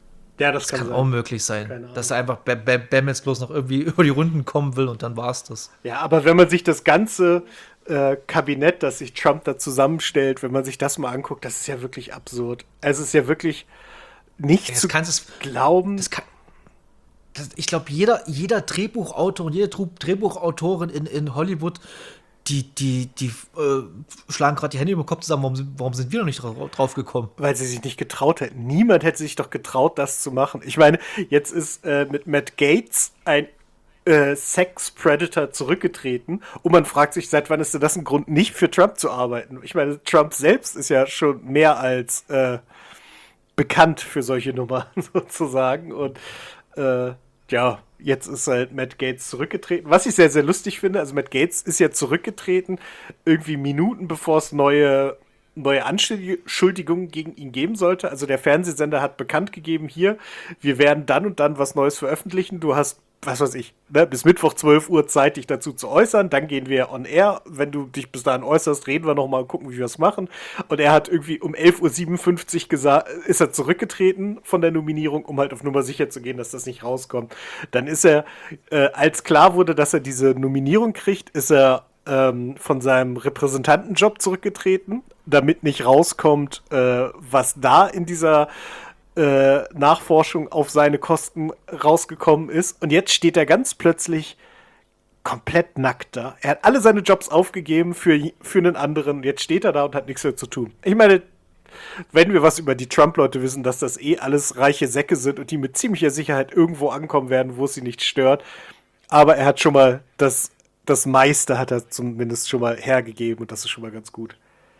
B: Ja, das,
A: das
B: kann,
A: kann
B: sein.
A: auch möglich sein,
B: Keine Ahnung.
A: dass er einfach Bam, Bam, Bam jetzt bloß noch irgendwie über die Runden kommen will und dann war's das.
B: Ja, aber wenn man sich das ganze äh, Kabinett, das sich Trump da zusammenstellt, wenn man sich das mal anguckt, das ist ja wirklich absurd. Also es ist ja wirklich nicht
A: Ja,
B: zu
A: kannst es,
B: glauben.
A: das kann, das, ich glaube, jeder, jeder Drehbuchautor und jede Dru- Drehbuchautorin in, in Hollywood, die, die, die äh, schlagen gerade die Hände über den Kopf zusammen. Warum, sind- warum sind wir noch nicht dra- drauf gekommen?
B: Weil sie sich nicht getraut hätten. Niemand hätte sich doch getraut, das zu machen. Ich meine, jetzt ist äh, mit Matt Gaetz ein äh, Sex-Predator zurückgetreten und man fragt sich, seit wann ist denn das ein Grund, nicht für Trump zu arbeiten? Ich meine, Trump selbst ist ja schon mehr als äh, bekannt für solche Nummern sozusagen und äh, ja, jetzt ist halt Matt Gaetz zurückgetreten, was ich sehr, sehr lustig finde. Also Matt Gaetz ist ja zurückgetreten, irgendwie Minuten bevor es neue, neue Anschuldigungen gegen ihn geben sollte. Also der Fernsehsender hat bekannt gegeben, hier, wir werden dann und dann was Neues veröffentlichen. Du hast, was weiß ich, ne, bis Mittwoch zwölf Uhr Zeit, dich dazu zu äußern. Dann gehen wir on air. Wenn du dich bis dahin äußerst, reden wir nochmal und gucken, wie wir es machen. Und er hat irgendwie um elf Uhr siebenundfünfzig gesagt, ist er zurückgetreten von der Nominierung, um halt auf Nummer sicher zu gehen, dass das nicht rauskommt. Dann ist er, äh, als klar wurde, dass er diese Nominierung kriegt, ist er ähm, von seinem Repräsentantenjob zurückgetreten, damit nicht rauskommt, äh, was da in dieser äh, Nachforschung auf seine Kosten rausgekommen ist. Und jetzt steht er ganz plötzlich komplett nackt da. Er hat alle seine Jobs aufgegeben für, für einen anderen. Und jetzt steht er da und hat nichts mehr zu tun. Ich meine, wenn wir was über die Trump-Leute wissen, dass das eh alles reiche Säcke sind und die mit ziemlicher Sicherheit irgendwo ankommen werden, wo es sie nicht stört. Aber er hat schon mal das, das meiste hat er zumindest schon mal hergegeben und das ist schon mal ganz gut.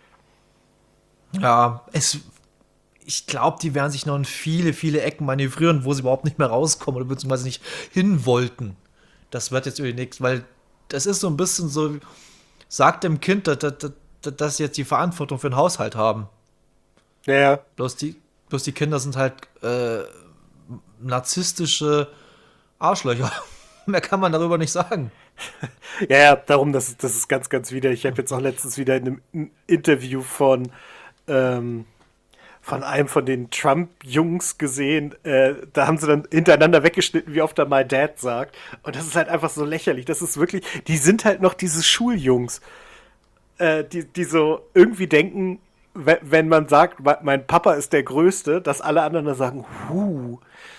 A: Ja, es, ich glaube, die werden sich noch in viele, viele Ecken manövrieren, wo sie überhaupt nicht mehr rauskommen oder beziehungsweise nicht hin wollten. Das wird jetzt irgendwie nichts, weil das ist so ein bisschen so, sagt dem Kind, dass, dass, dass sie jetzt die Verantwortung für den Haushalt haben.
B: Ja, ja.
A: Bloß die, bloß die Kinder sind halt äh, narzisstische Arschlöcher. Mehr kann man darüber nicht sagen.
B: Ja, ja, darum, das, das ist ganz, ganz widerlich. Ich habe jetzt auch letztens wieder in einem Interview von, ähm, von einem von den Trump-Jungs gesehen. Äh, da haben sie dann hintereinander weggeschnitten, wie oft er My Dad sagt. Und das ist halt einfach so lächerlich. Das ist wirklich, die sind halt noch diese Schuljungs, äh, die, die so irgendwie denken, wenn, wenn man sagt, mein Papa ist der Größte, dass alle anderen dann sagen, huh.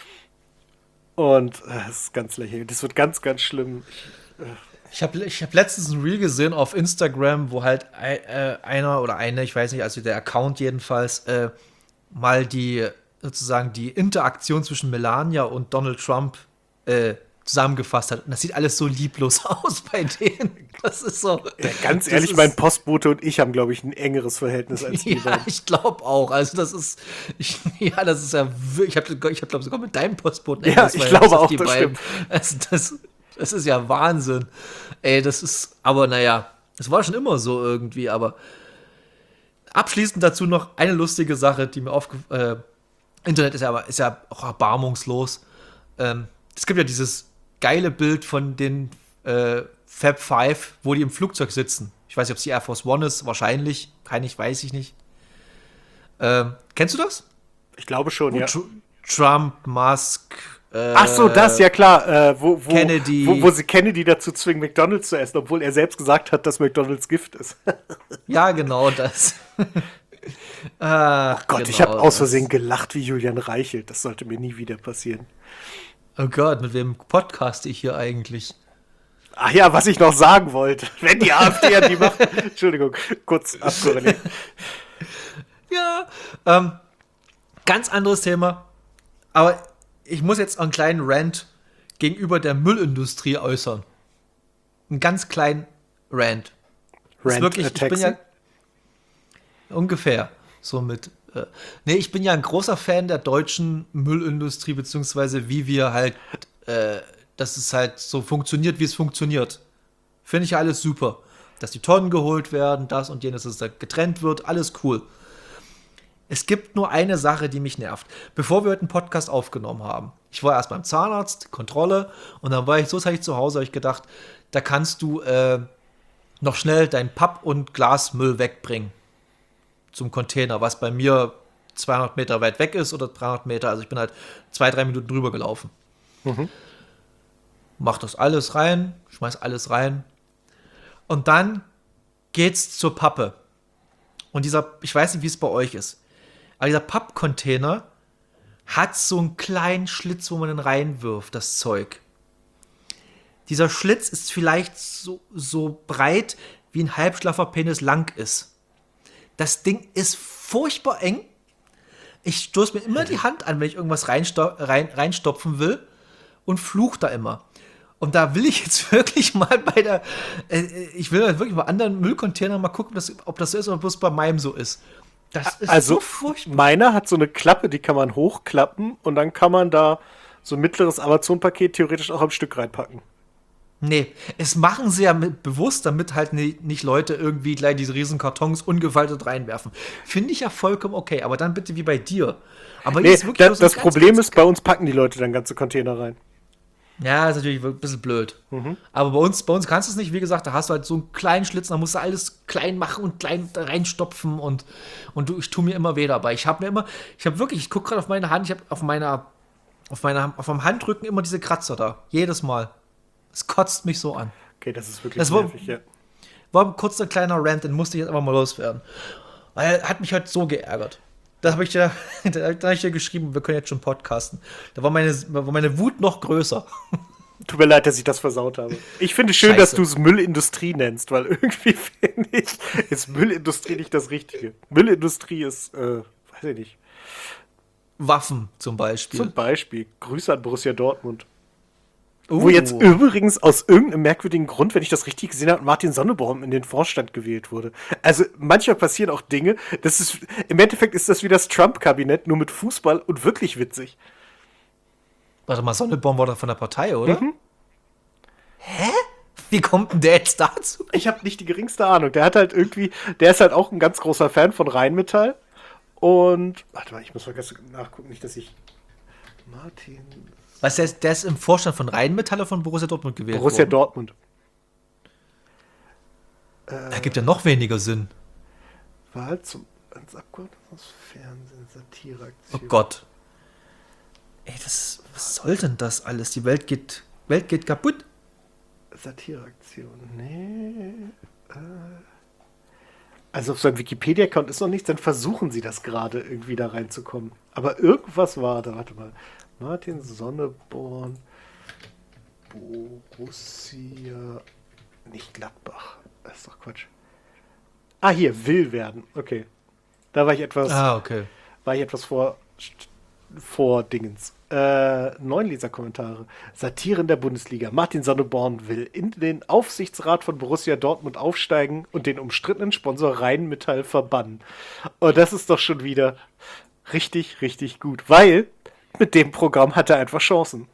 B: Und äh, das ist ganz lächerlich. Das wird ganz, ganz schlimm.
A: Ich habe ich hab letztens ein Reel gesehen auf Instagram, wo halt ein, äh, einer oder eine, ich weiß nicht, also der Account jedenfalls, äh, mal die sozusagen die Interaktion zwischen Melania und Donald Trump äh, zusammengefasst hat. Und das sieht alles so lieblos aus bei denen. Das ist so.
B: Ja, ganz
A: das
B: ehrlich,
A: ist,
B: mein Postbote und ich haben, glaube ich, ein engeres Verhältnis als die
A: ja,
B: beiden.
A: ich glaube auch. Also das ist, ich, ja, das ist ja, ich habe, ich hab, glaube sogar mit deinem Postboten.
B: Ja, ich glaube auch, das stimmt.
A: Also das, das ist ja Wahnsinn. Ey, das ist, aber naja, es war schon immer so irgendwie, aber abschließend dazu noch eine lustige Sache, die mir aufgefallen äh, Internet ist ja aber ist ja auch erbarmungslos. Ähm, es gibt ja dieses geile Bild von den äh, Fab Five, wo die im Flugzeug sitzen. Ich weiß nicht, ob es die Air Force One ist, wahrscheinlich. Kann ich, weiß ich nicht. Ähm, kennst du das?
B: Ich glaube schon,
A: Wo
B: ja.
A: Tr- Trump, Musk, äh,
B: Ach so, das, ja klar. Äh, wo, wo,
A: Kennedy.
B: Wo, wo sie Kennedy dazu zwingen, McDonalds zu essen, obwohl er selbst gesagt hat, dass McDonalds Gift ist.
A: Ja, genau das. Ach,
B: Oh Gott,
A: genau
B: ich habe aus
A: das.
B: Versehen gelacht wie Julian Reichelt. Das sollte mir nie wieder passieren.
A: Oh Gott, mit wem podcaste ich hier eigentlich?
B: Ach ja, was ich noch sagen wollte. Wenn die AfD an die Macht... Entschuldigung, kurz abkorreliert.
A: Ja, ähm, ganz anderes Thema. Aber ich muss jetzt einen kleinen Rant gegenüber der Müllindustrie äußern. Einen ganz kleinen Rant. Ist
B: Rant
A: wirklich,
B: a
A: ich bin
B: Taxi?
A: ja ungefähr so mit. Äh, nee, ich bin ja ein großer Fan der deutschen Müllindustrie, beziehungsweise wie wir halt, äh, dass es halt so funktioniert, wie es funktioniert. Finde ich ja alles super. Dass die Tonnen geholt werden, das und jenes, dass es da getrennt wird, alles cool. Es gibt nur eine Sache, die mich nervt. Bevor wir heute einen Podcast aufgenommen haben, ich war erst beim Zahnarzt, Kontrolle, und dann war ich so zeitig zu Hause, habe ich gedacht, da kannst du äh, noch schnell deinen Papp- und Glasmüll wegbringen zum Container, was bei mir zweihundert Meter weit weg ist oder dreihundert Meter. Also ich bin halt zwei, drei Minuten drüber gelaufen.
B: Mhm.
A: Mach das alles rein, schmeiß alles rein. Und dann geht's zur Pappe. Und dieser, ich weiß nicht, wie es bei euch ist, aber dieser Pappcontainer hat so einen kleinen Schlitz, wo man den reinwirft, das Zeug. Dieser Schlitz ist vielleicht so, so breit, wie ein halbschlaffer Penis lang ist. Das Ding ist furchtbar eng. Ich stoße mir immer die Hand an, wenn ich irgendwas reinsto- rein, reinstopfen will und fluch da immer. Und da will ich jetzt wirklich mal bei der, äh, ich will halt wirklich bei anderen Müllcontainern mal gucken, ob das, ob das so ist oder bloß bei meinem so ist. Das ist
B: Also,
A: so furchtbar.
B: meiner hat so eine Klappe, die kann man hochklappen und dann kann man da so ein mittleres Amazon-Paket theoretisch auch am Stück reinpacken.
A: Nee, es machen sie ja mit, bewusst, damit halt ni- nicht Leute irgendwie gleich diese riesen Kartons ungefaltet reinwerfen. Finde ich ja vollkommen okay, aber dann bitte wie bei dir. Aber hier
B: Nee,
A: ist wirklich
B: da,
A: nur so ein
B: das
A: ganz,
B: Problem
A: ganz-
B: ist, bei uns packen die Leute dann ganze Container rein.
A: Ja, ist natürlich ein bisschen blöd. Aber bei uns, bei uns kannst du es nicht, wie gesagt, da hast du halt so einen kleinen Schlitz, da musst du alles klein machen und klein da reinstopfen und, und du, ich tue mir immer weh dabei. Ich habe mir immer, ich habe wirklich, ich gucke gerade auf meine Hand, ich habe auf meiner, auf meiner, auf meinem Handrücken immer diese Kratzer da. Jedes Mal. Es kotzt mich so an.
B: Okay, das ist wirklich
A: Das war-
B: nervig, ja.
A: War kurz ein kleiner Rant, den musste ich jetzt einfach mal loswerden. Weil er hat mich halt so geärgert. Da habe ich ja, da habe ich ja geschrieben, wir können jetzt schon podcasten. Da war meine, war meine Wut noch größer.
B: Tut mir leid, dass ich das versaut habe. Ich finde es schön,
A: Scheiße.
B: dass du es Müllindustrie nennst, weil irgendwie finde ich, ist Müllindustrie nicht das Richtige. Müllindustrie ist, äh, weiß ich nicht.
A: Waffen zum Beispiel.
B: Zum Beispiel, Grüße an Borussia Dortmund.
A: Uh.
B: Wo jetzt übrigens aus irgendeinem merkwürdigen Grund, wenn ich das richtig gesehen habe, Martin Sonneborn in den Vorstand gewählt wurde. Also manchmal passieren auch Dinge, das ist, im Endeffekt ist das wie das Trump-Kabinett, nur mit Fußball und wirklich witzig.
A: Warte mal, Sonneborn war doch von der Partei, oder? Hä? Wie kommt denn der jetzt dazu?
B: Ich habe nicht die geringste Ahnung. Der hat halt irgendwie, der ist halt auch ein ganz großer Fan von Rheinmetall. Und, warte mal, ich muss mal ganz nachgucken, nicht, dass ich Martin...
A: Was, der ist, der ist im Vorstand von Rheinmetall oder von Borussia Dortmund gewählt
B: Borussia
A: worden?
B: Dortmund.
A: Ergibt ja noch weniger Sinn.
B: Wahl zum ans Abgeordneten aus Fernsehen, Satireaktion.
A: Oh Gott. Ey, das, was soll denn das alles? Die Welt geht, Welt geht kaputt.
B: Satireaktion, nee. Äh. Also auf seinem Wikipedia-Account ist noch nichts, dann versuchen sie das gerade irgendwie da reinzukommen. Aber irgendwas war da, warte mal. Martin Sonneborn, Borussia, nicht Gladbach. Das ist doch Quatsch. Ah, hier, will werden. Okay. Da war ich etwas,
A: Ah, okay.
B: war ich etwas vor, vor Dingens. Äh, neun Leserkommentare. Satiren der Bundesliga. Martin Sonneborn will in den Aufsichtsrat von Borussia Dortmund aufsteigen und den umstrittenen Sponsor Rheinmetall verbannen. Und das ist doch schon wieder richtig, richtig gut. Weil mit dem Programm hat er einfach Chancen.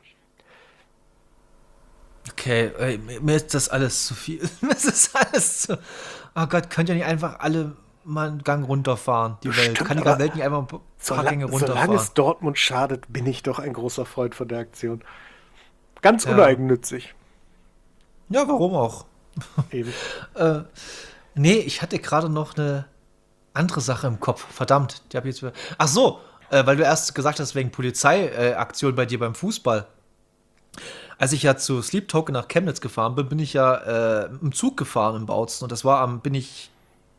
A: Okay, ey, mir mir ist das alles zu viel. Mir ist das alles zu... Oh Gott, könnt ihr nicht einfach alle mal einen Gang runterfahren, die Welt?
B: Stimmt,
A: Kann die
B: aber
A: Welt nicht einfach ein paar
B: Solang,
A: Gänge
B: solange
A: runterfahren?
B: es Dortmund schadet, bin ich doch ein großer Freund von der Aktion. Ganz
A: Ja.
B: uneigennützig.
A: Ja, warum auch?
B: Eben.
A: Äh, nee, ich hatte gerade noch eine andere Sache im Kopf. Verdammt, die habe ich jetzt wieder. Ach so, äh, weil du erst gesagt hast, wegen Polizeiaktion bei dir beim Fußball. Als ich ja zu Sleep Token nach Chemnitz gefahren bin, bin ich ja äh, im Zug gefahren in Bautzen. Und das war am, bin ich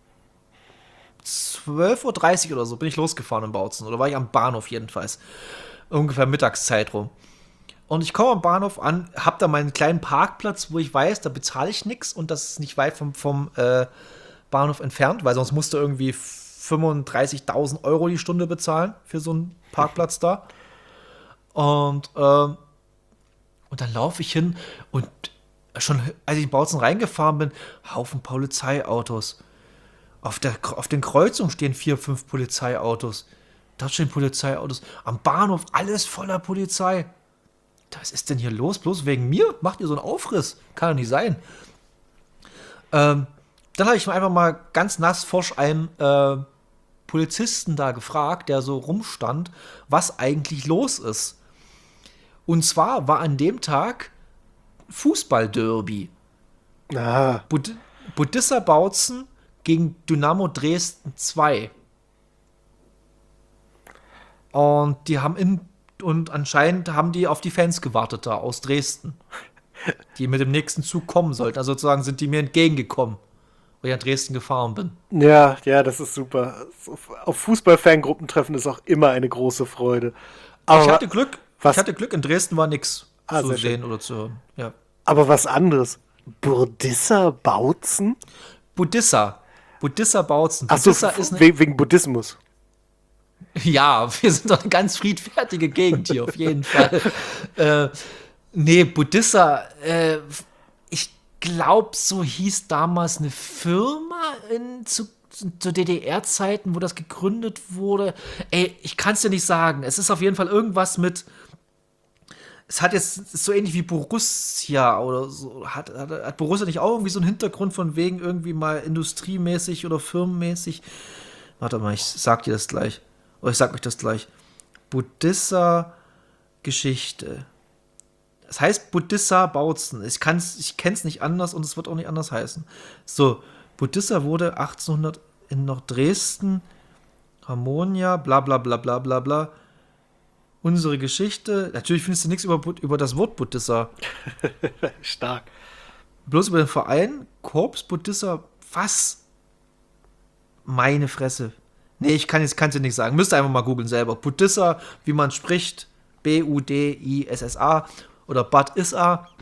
A: zwölf Uhr dreißig oder so, bin ich losgefahren in Bautzen. Oder war ich am Bahnhof jedenfalls. Ungefähr Mittagszeit rum. Und ich komme am Bahnhof an, hab da meinen kleinen Parkplatz, wo ich weiß, da bezahle ich nichts und das ist nicht weit vom, vom äh, Bahnhof entfernt, weil sonst musst du irgendwie fünfunddreißigtausend Euro die Stunde bezahlen für so einen Parkplatz da. Und, ähm, und dann laufe ich hin und schon, als ich in Bautzen reingefahren bin, Haufen Polizeiautos. Auf, der, auf den Kreuzungen stehen vier, fünf Polizeiautos. Dort stehen Polizeiautos. Am Bahnhof alles voller Polizei. Was ist denn hier los? Bloß wegen mir? Macht ihr so einen Aufriss? Kann doch nicht sein. Ähm, dann habe ich mir einfach mal ganz nass forsch einen äh, Polizisten da gefragt, der so rumstand, was eigentlich los ist. Und zwar war an dem Tag Fußball-Derby.
B: Ah,
A: Bud Budissa Bautzen gegen Dynamo Dresden zwei. Und die haben in, und anscheinend haben die auf die Fans gewartet da aus Dresden, die mit dem nächsten Zug kommen sollten. Also sozusagen sind die mir entgegengekommen, weil ich nach Dresden gefahren bin.
B: Ja, ja, das ist super. Auf Fußballfangruppentreffen ist auch immer eine große Freude. Aber
A: ich hatte Glück.
B: was,
A: Ich hatte Glück, in Dresden war nichts
B: Ah,
A: zu
B: sehr
A: sehen
B: schön.
A: oder zu hören. Ja.
B: aber was anderes. Burdissa Bautzen?
A: Budissa. Budissa Bautzen.
B: Achso,
A: Budissa ist eine.
B: we wegen Buddhismus.
A: Ja, wir sind doch eine ganz friedfertige Gegend hier, auf jeden Fall. äh, nee, Budissa, äh, ich glaube, so hieß damals eine Firma in, zu, zu D D R-Zeiten, wo das gegründet wurde. Ey, ich kann es dir nicht sagen. Es ist auf jeden Fall irgendwas mit. Es hat jetzt ist so ähnlich wie Borussia oder so. Hat, hat, hat Borussia nicht auch irgendwie so einen Hintergrund von wegen irgendwie mal industriemäßig oder firmenmäßig? Warte mal, ich sag dir das gleich. Oder ich sag euch das gleich. Budissa Geschichte. Es heißt Budissa Bautzen. Ich, kann's, ich kenn's nicht anders und es wird auch nicht anders heißen. So, Budissa wurde achtzehnhundert in Nordresen, Harmonia, bla bla bla bla bla bla. Unsere Geschichte. Natürlich findest du nichts über, über das Wort Budissa.
B: Stark.
A: Bloß über den Verein Korps Budissa. Was? Meine Fresse. Nee, ich kann es dir nicht sagen. Müsst ihr einfach mal googeln selber. Budissa, wie man spricht. B U D I S S A. Oder Bad Issa.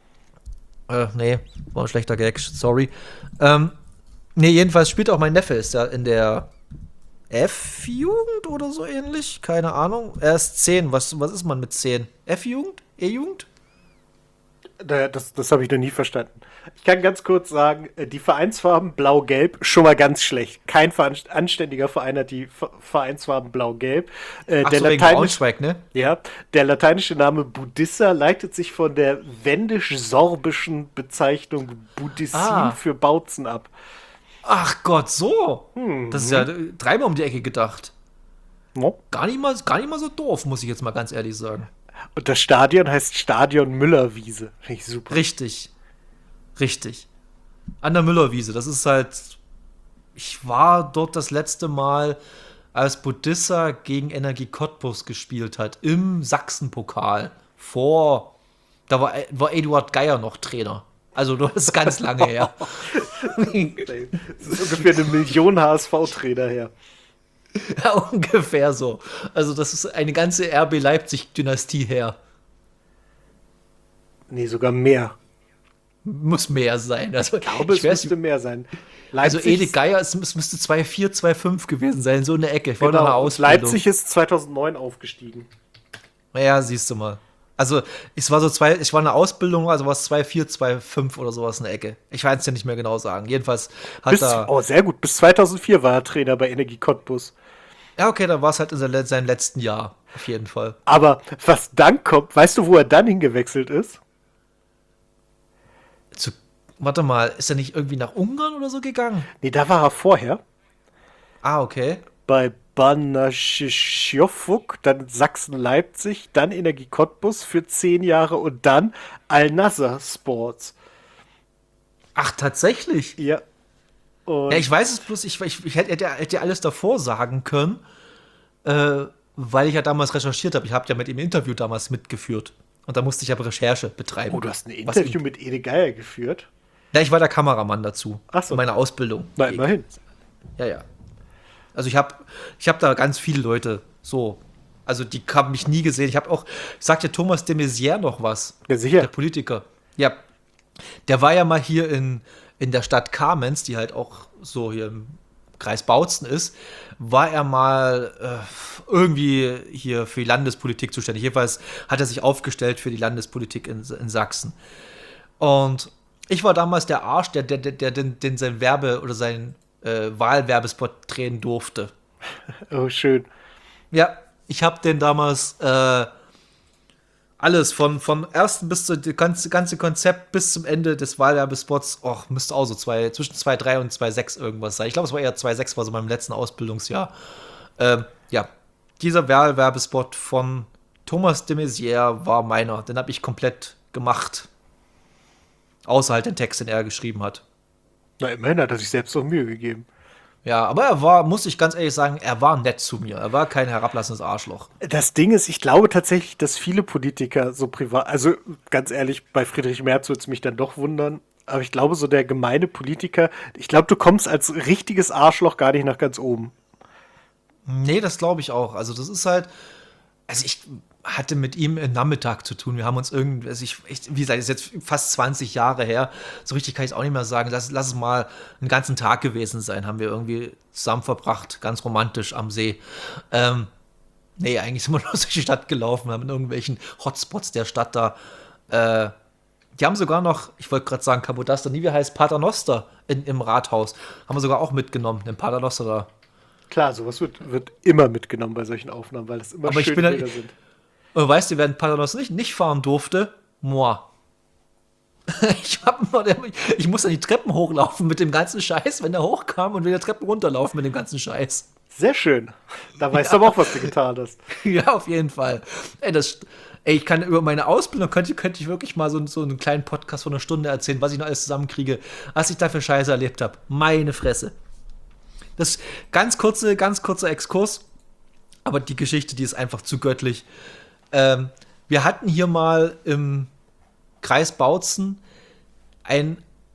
A: Äh, nee, war ein schlechter Gag. Sorry. Ähm, nee, jedenfalls spielt auch mein Neffe. Ist ja in der F-Jugend oder so ähnlich. Keine Ahnung. Er ist zehn. Was, was ist man mit zehn? F-Jugend? E-Jugend?
B: Das, das habe ich noch nie verstanden. Ich kann ganz kurz sagen, die Vereinsfarben Blau-Gelb, schon mal ganz schlecht. Kein anständiger Verein hat die Vereinsfarben Blau-Gelb. Äh,
A: Ach
B: der
A: so, wegen Braunschweig, ne?
B: Ja, der lateinische Name Budissa leitet sich von der wendisch-sorbischen Bezeichnung Budissin
A: Ah.
B: für Bautzen ab.
A: Ach Gott, so.
B: Hm.
A: Das ist ja dreimal um die Ecke gedacht.
B: No.
A: Gar nicht mal, gar nicht mal so doof, muss ich jetzt mal ganz ehrlich sagen.
B: Und das Stadion heißt Stadion Müllerwiese. Finde ich super.
A: Richtig. Richtig. An der Müllerwiese. Das ist halt. Ich war dort das letzte Mal, als Budissa gegen Energie Cottbus gespielt hat. Im Sachsenpokal. Vor. Da war, war Eduard Geier noch Trainer. Also, das ist ganz lange her.
B: Das ist ungefähr eine Million H S V-Trainer her.
A: Ja, ungefähr so. Also, das ist eine ganze R B Leipzig-Dynastie her.
B: Nee, sogar mehr.
A: Muss mehr sein. Also,
B: Ich glaube, es
A: ich weiß,
B: müsste mehr sein.
A: also
B: Leipzig
A: Ede
B: ist-
A: Geier, es, es müsste zwei vier, zwei fünf gewesen sein, so in der Ecke. Ich war
B: Genau,
A: nach einer
B: und
A: Ausbildung.
B: Leipzig ist zweitausendneun aufgestiegen.
A: Ja, siehst du mal. Also, es war so zwei, ich war in der Ausbildung, also war es zwei vier, zwei fünf oder sowas in der Ecke. Ich weiß es ja nicht mehr genau sagen. Jedenfalls hat
B: Bis,
A: er.
B: oh, sehr gut. Bis zweitausendvier war er Trainer bei Energie Cottbus.
A: Ja, okay, dann war es halt in sein- seinem letzten Jahr. Auf jeden Fall.
B: Aber was dann kommt, weißt du, wo er dann hingewechselt ist?
A: Zu, warte mal, ist er nicht irgendwie nach Ungarn oder so gegangen?
B: Nee, da war er vorher.
A: Ah, okay.
B: Bei Banaschiofuk, dann Sachsen-Leipzig, dann Energie Cottbus für zehn Jahre und dann Al-Nassr Sports.
A: Ach, tatsächlich.
B: Ja. Und
A: Ja, ich weiß es bloß, ich, ich, ich hätte, hätte ja alles davor sagen können, äh, weil ich ja damals recherchiert habe. Ich habe ja mit ihm ein Interview damals mitgeführt. Und da musste ich aber Recherche betreiben.
B: oh, du hast ein
A: Was
B: Interview
A: ihm-
B: mit Ede Geier geführt.
A: Ja, ich war der Kameramann dazu.
B: Ach so.
A: In meiner Ausbildung.
B: Na, immerhin.
A: Ja, ja. Also ich habe ich hab da ganz viele Leute so. Also die haben mich nie gesehen. Ich habe auch, sagt ja Thomas de Maizière noch was?
B: Ja, sicher.
A: Der Politiker. Ja. Der war ja mal hier in, in der Stadt Kamenz, die halt auch so hier im Kreis Bautzen ist, war er mal äh, irgendwie hier für die Landespolitik zuständig. Jedenfalls hat er sich aufgestellt für die Landespolitik in, in Sachsen. Und ich war damals der Arsch, der, der, der, der den, den sein Werbe- oder sein äh, Wahlwerbespot drehen durfte.
B: Oh, schön.
A: Ja, ich habe den damals äh, alles von, von ersten bis zu das ganze, ganze Konzept bis zum Ende des Wahlwerbespots, oh, müsste auch so zwei, zwischen zwei Komma drei und zwei Komma sechs irgendwas sein. Ich glaube, es war eher zwei Komma sechs, war so meinem letzten Ausbildungsjahr. Ähm, ja, dieser Wahlwerbespot von Thomas de Maizière war meiner. Den habe ich komplett gemacht. Außer halt den Text, den er geschrieben hat.
B: Na, immerhin hat er sich selbst noch Mühe gegeben.
A: Ja, aber er war, muss ich ganz ehrlich sagen, er war nett zu mir. Er war kein herablassendes Arschloch.
B: Das Ding ist, ich glaube tatsächlich, dass viele Politiker so privat, also ganz ehrlich, bei Friedrich Merz würde es mich dann doch wundern, aber ich glaube, so der gemeine Politiker, ich glaube, du kommst als richtiges Arschloch gar nicht nach ganz oben.
A: Nee, das glaube ich auch. Also das ist halt, also ich hatte mit ihm einen Nachmittag zu tun. Wir haben uns irgendwie, also ich, ich, wie gesagt, das ist jetzt fast zwanzig Jahre her. So richtig kann ich es auch nicht mehr sagen. Lass, lass es mal einen ganzen Tag gewesen sein. Haben wir irgendwie zusammen verbracht, ganz romantisch am See. Ähm, nee, eigentlich sind wir nur durch die Stadt gelaufen, haben in irgendwelchen Hotspots der Stadt da. Äh, die haben sogar noch, ich wollte gerade sagen, Capodaster, nie wie heißt Paternoster in, im Rathaus. Haben wir sogar auch mitgenommen, den Paternoster da.
B: Klar, sowas wird, wird immer mitgenommen bei solchen Aufnahmen, weil es immer
A: Aber
B: schöne
A: ich bin
B: Bilder
A: halt,
B: sind.
A: Und weißt du, wer den Paternoster nicht, nicht fahren durfte? Moi. Ich, hab immer, ich musste die Treppen hochlaufen mit dem ganzen Scheiß, wenn er hochkam und wieder Treppen runterlaufen mit dem ganzen Scheiß.
B: Sehr schön. Da weißt
A: Ja.
B: du aber auch, was du getan hast.
A: Ja, auf jeden Fall. Ey, das, ey, ich kann über meine Ausbildung, könnte, könnte ich wirklich mal so, so einen kleinen Podcast von einer Stunde erzählen, was ich noch alles zusammenkriege, was ich da für Scheiße erlebt habe. Meine Fresse. Das ganz kurze, ganz kurzer Exkurs, aber die Geschichte, die ist einfach zu göttlich. Ähm, wir hatten hier mal im Kreis Bautzen einen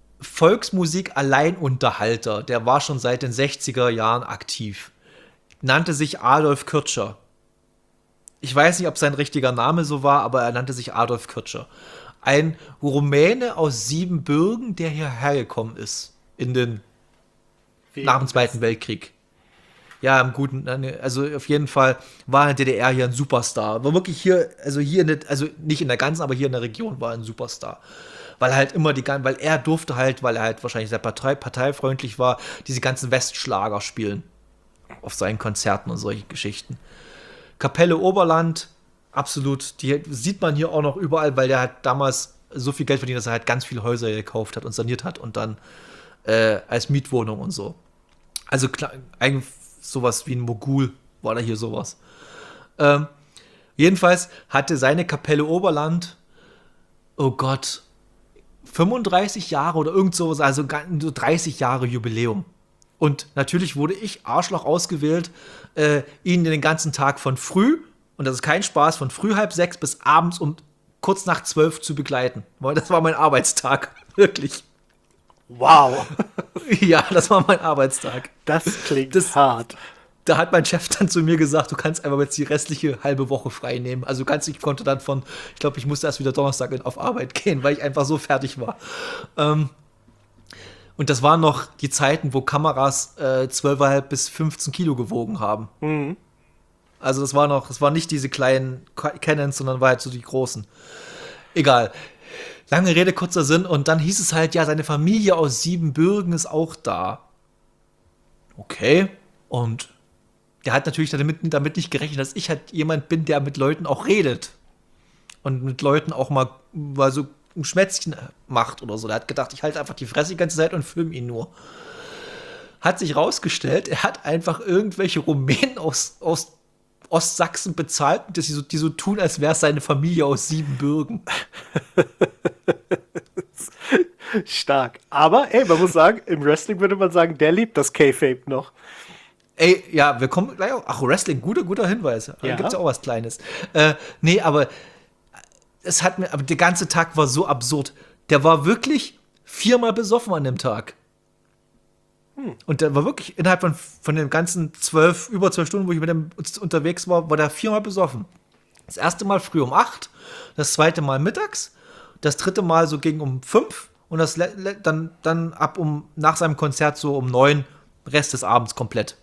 A: Volksmusik-Alleinunterhalter, der war schon seit den sechziger Jahren aktiv. Nannte sich Adolf Kircher. Ich weiß nicht, ob sein richtiger Name so war, aber er nannte sich Adolf Kircher. Ein Rumäne aus Siebenbürgen, der hierher gekommen ist. In den,
B: Wie
A: nach dem Zweiten Weltkrieg. Ja, im Guten, also auf jeden Fall war in der D D R hier ein Superstar. War wirklich hier, also hier, in der, also nicht in der ganzen, aber hier in der Region war er ein Superstar. Weil halt immer die, weil er durfte halt, weil er halt wahrscheinlich sehr partei, parteifreundlich war, diese ganzen Westschlager spielen. Auf seinen Konzerten und solche Geschichten. Kapelle Oberland, absolut, die sieht man hier auch noch überall, weil der hat damals so viel Geld verdient, dass er halt ganz viele Häuser gekauft hat und saniert hat und dann äh, als Mietwohnung und so. Also klar, eigentlich sowas wie ein Mogul war da hier sowas. Ähm, jedenfalls hatte seine Kapelle Oberland, oh Gott, fünfunddreißig Jahre oder irgend sowas, also so dreißig Jahre Jubiläum. Und natürlich wurde ich, Arschloch, ausgewählt, äh, ihn den ganzen Tag von früh, und das ist kein Spaß, von früh halb sechs bis abends um kurz nach zwölf zu begleiten. Weil das war mein Arbeitstag, wirklich.
B: Wow.
A: Ja, das war mein Arbeitstag.
B: Das klingt
A: Das-
B: hart.
A: Da hat mein Chef dann zu mir gesagt, du kannst einfach jetzt die restliche halbe Woche frei nehmen. Also kannst, ich konnte dann von, ich glaube, ich musste erst wieder Donnerstag in- auf Arbeit gehen, weil ich einfach so fertig war. Ähm, und das waren noch die Zeiten, wo Kameras äh, zwölf Komma fünf bis fünfzehn Kilo gewogen haben.
B: Mhm.
A: Also das war noch, das waren nicht diese kleinen Canons, sondern war halt so die großen. Egal. Lange Rede, kurzer Sinn. Und dann hieß es halt, ja, seine Familie aus Siebenbürgen ist auch da. Okay. Und der hat natürlich damit, damit nicht gerechnet, dass ich halt jemand bin, der mit Leuten auch redet. Und mit Leuten auch mal, mal so ein Schmätzchen macht oder so. Der hat gedacht, ich halte einfach die Fresse die ganze Zeit und filme ihn nur. Hat sich rausgestellt, er hat einfach irgendwelche Rumänen aus, aus Ostsachsen bezahlt, die so, die so tun, als wäre es seine Familie aus Siebenbürgen.
B: Stark. Aber, ey, man muss sagen, im Wrestling würde man sagen, der liebt das K-Fape noch.
A: Ey, ja, wir kommen gleich auf. Ach, Wrestling, guter, guter Hinweis. Da
B: Ja.
A: gibt's ja auch was Kleines. Äh, nee, aber es hat mir, aber der ganze Tag war so absurd. Der war wirklich viermal besoffen an dem Tag.
B: Hm.
A: Und der war wirklich innerhalb von, von den ganzen zwölf, über zwölf Stunden, wo ich mit dem unterwegs war, war der viermal besoffen. Das erste Mal früh um acht, das zweite Mal mittags, das dritte Mal so gegen um fünf und das le- le- dann, dann ab um, nach seinem Konzert so um neun, Rest des Abends komplett.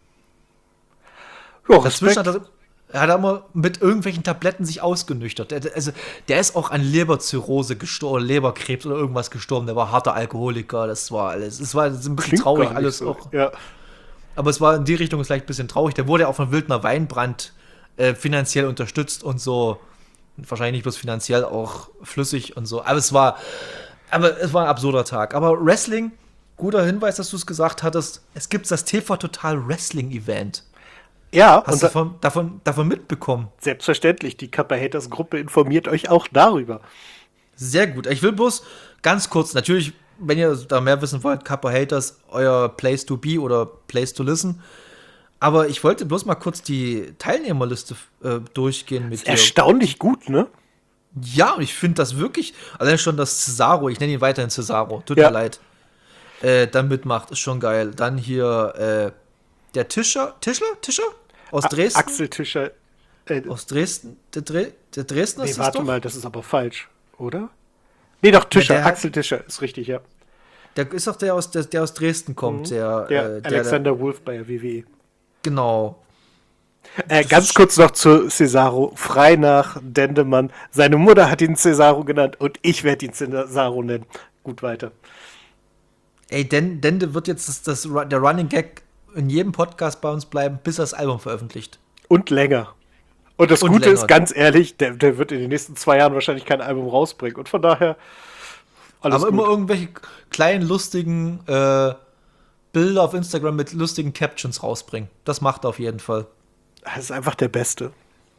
B: Ja,
A: Dazwischen
B: Respekt.
A: hat er, er hat immer mit irgendwelchen Tabletten sich ausgenüchtert. Der, also, der ist auch an Leberzirrhose gestorben, Leberkrebs oder irgendwas gestorben. Der war harter Alkoholiker. Das war alles. Es war ein bisschen
B: Klingt
A: traurig
B: gar nicht
A: alles
B: so.
A: auch.
B: Ja.
A: Aber es war in die Richtung vielleicht ein bisschen traurig. Der wurde ja auch von Wildner Weinbrand äh, finanziell unterstützt und so. Wahrscheinlich nicht bloß finanziell, auch flüssig und so. Aber es war, aber es war ein absurder Tag. Aber Wrestling, guter Hinweis, dass du es gesagt hattest. Es gibt das T V Total Wrestling Event.
B: Ja,
A: Hast
B: und
A: du
B: da,
A: davon, davon, davon mitbekommen?
B: selbstverständlich, die Kappa Haters Gruppe informiert euch auch darüber.
A: Sehr gut. Ich will bloß ganz kurz, natürlich wenn ihr da mehr wissen wollt, Kappa Haters, euer Place to be oder Place to listen. Aber ich wollte bloß mal kurz die Teilnehmerliste äh, durchgehen mit dir.
B: Erstaunlich gut, ne?
A: Ja, und ich finde das wirklich, allein schon das Cesaro, ich nenne ihn weiterhin Cesaro, tut
B: Ja.
A: mir leid, äh, dann mitmacht, ist schon geil. Dann hier äh, der Tischer, Tischler? Tischer? Aus
B: A-
A: Dresden?
B: Axel Tischer. Äh,
A: Aus Dresden? Der, Dre der Dresdner
B: nee,
A: ist das
B: warte
A: doch?
B: mal, das ist aber falsch, oder? Nee, doch, Tischer.
A: Ja, der-
B: Axel Tischer ist richtig, ja.
A: Der ist doch der aus, der, der aus Dresden kommt, der,
B: Mhm. Der
A: äh, der,
B: Alexander Wolf bei der W W E.
A: Genau.
B: Äh,
A: Das
B: ganz
A: ist-
B: kurz noch zu Cesaro, frei nach Dendemann. Seine Mutter hat ihn Cesaro genannt und ich werde ihn Cesaro nennen. Gut, weiter.
A: Ey, Den, Dende wird jetzt das, das, der Running Gag in jedem Podcast bei uns bleiben, bis er das Album veröffentlicht.
B: Und länger. Und das
A: Und
B: Gute
A: länger.
B: ist, ganz ehrlich, der, der wird in den nächsten zwei Jahren wahrscheinlich kein Album rausbringen. Und von daher, alles
A: Aber
B: gut.
A: immer irgendwelche kleinen, lustigen äh, Bilder auf Instagram mit lustigen Captions rausbringen. Das macht er auf jeden Fall.
B: Das ist einfach der Beste.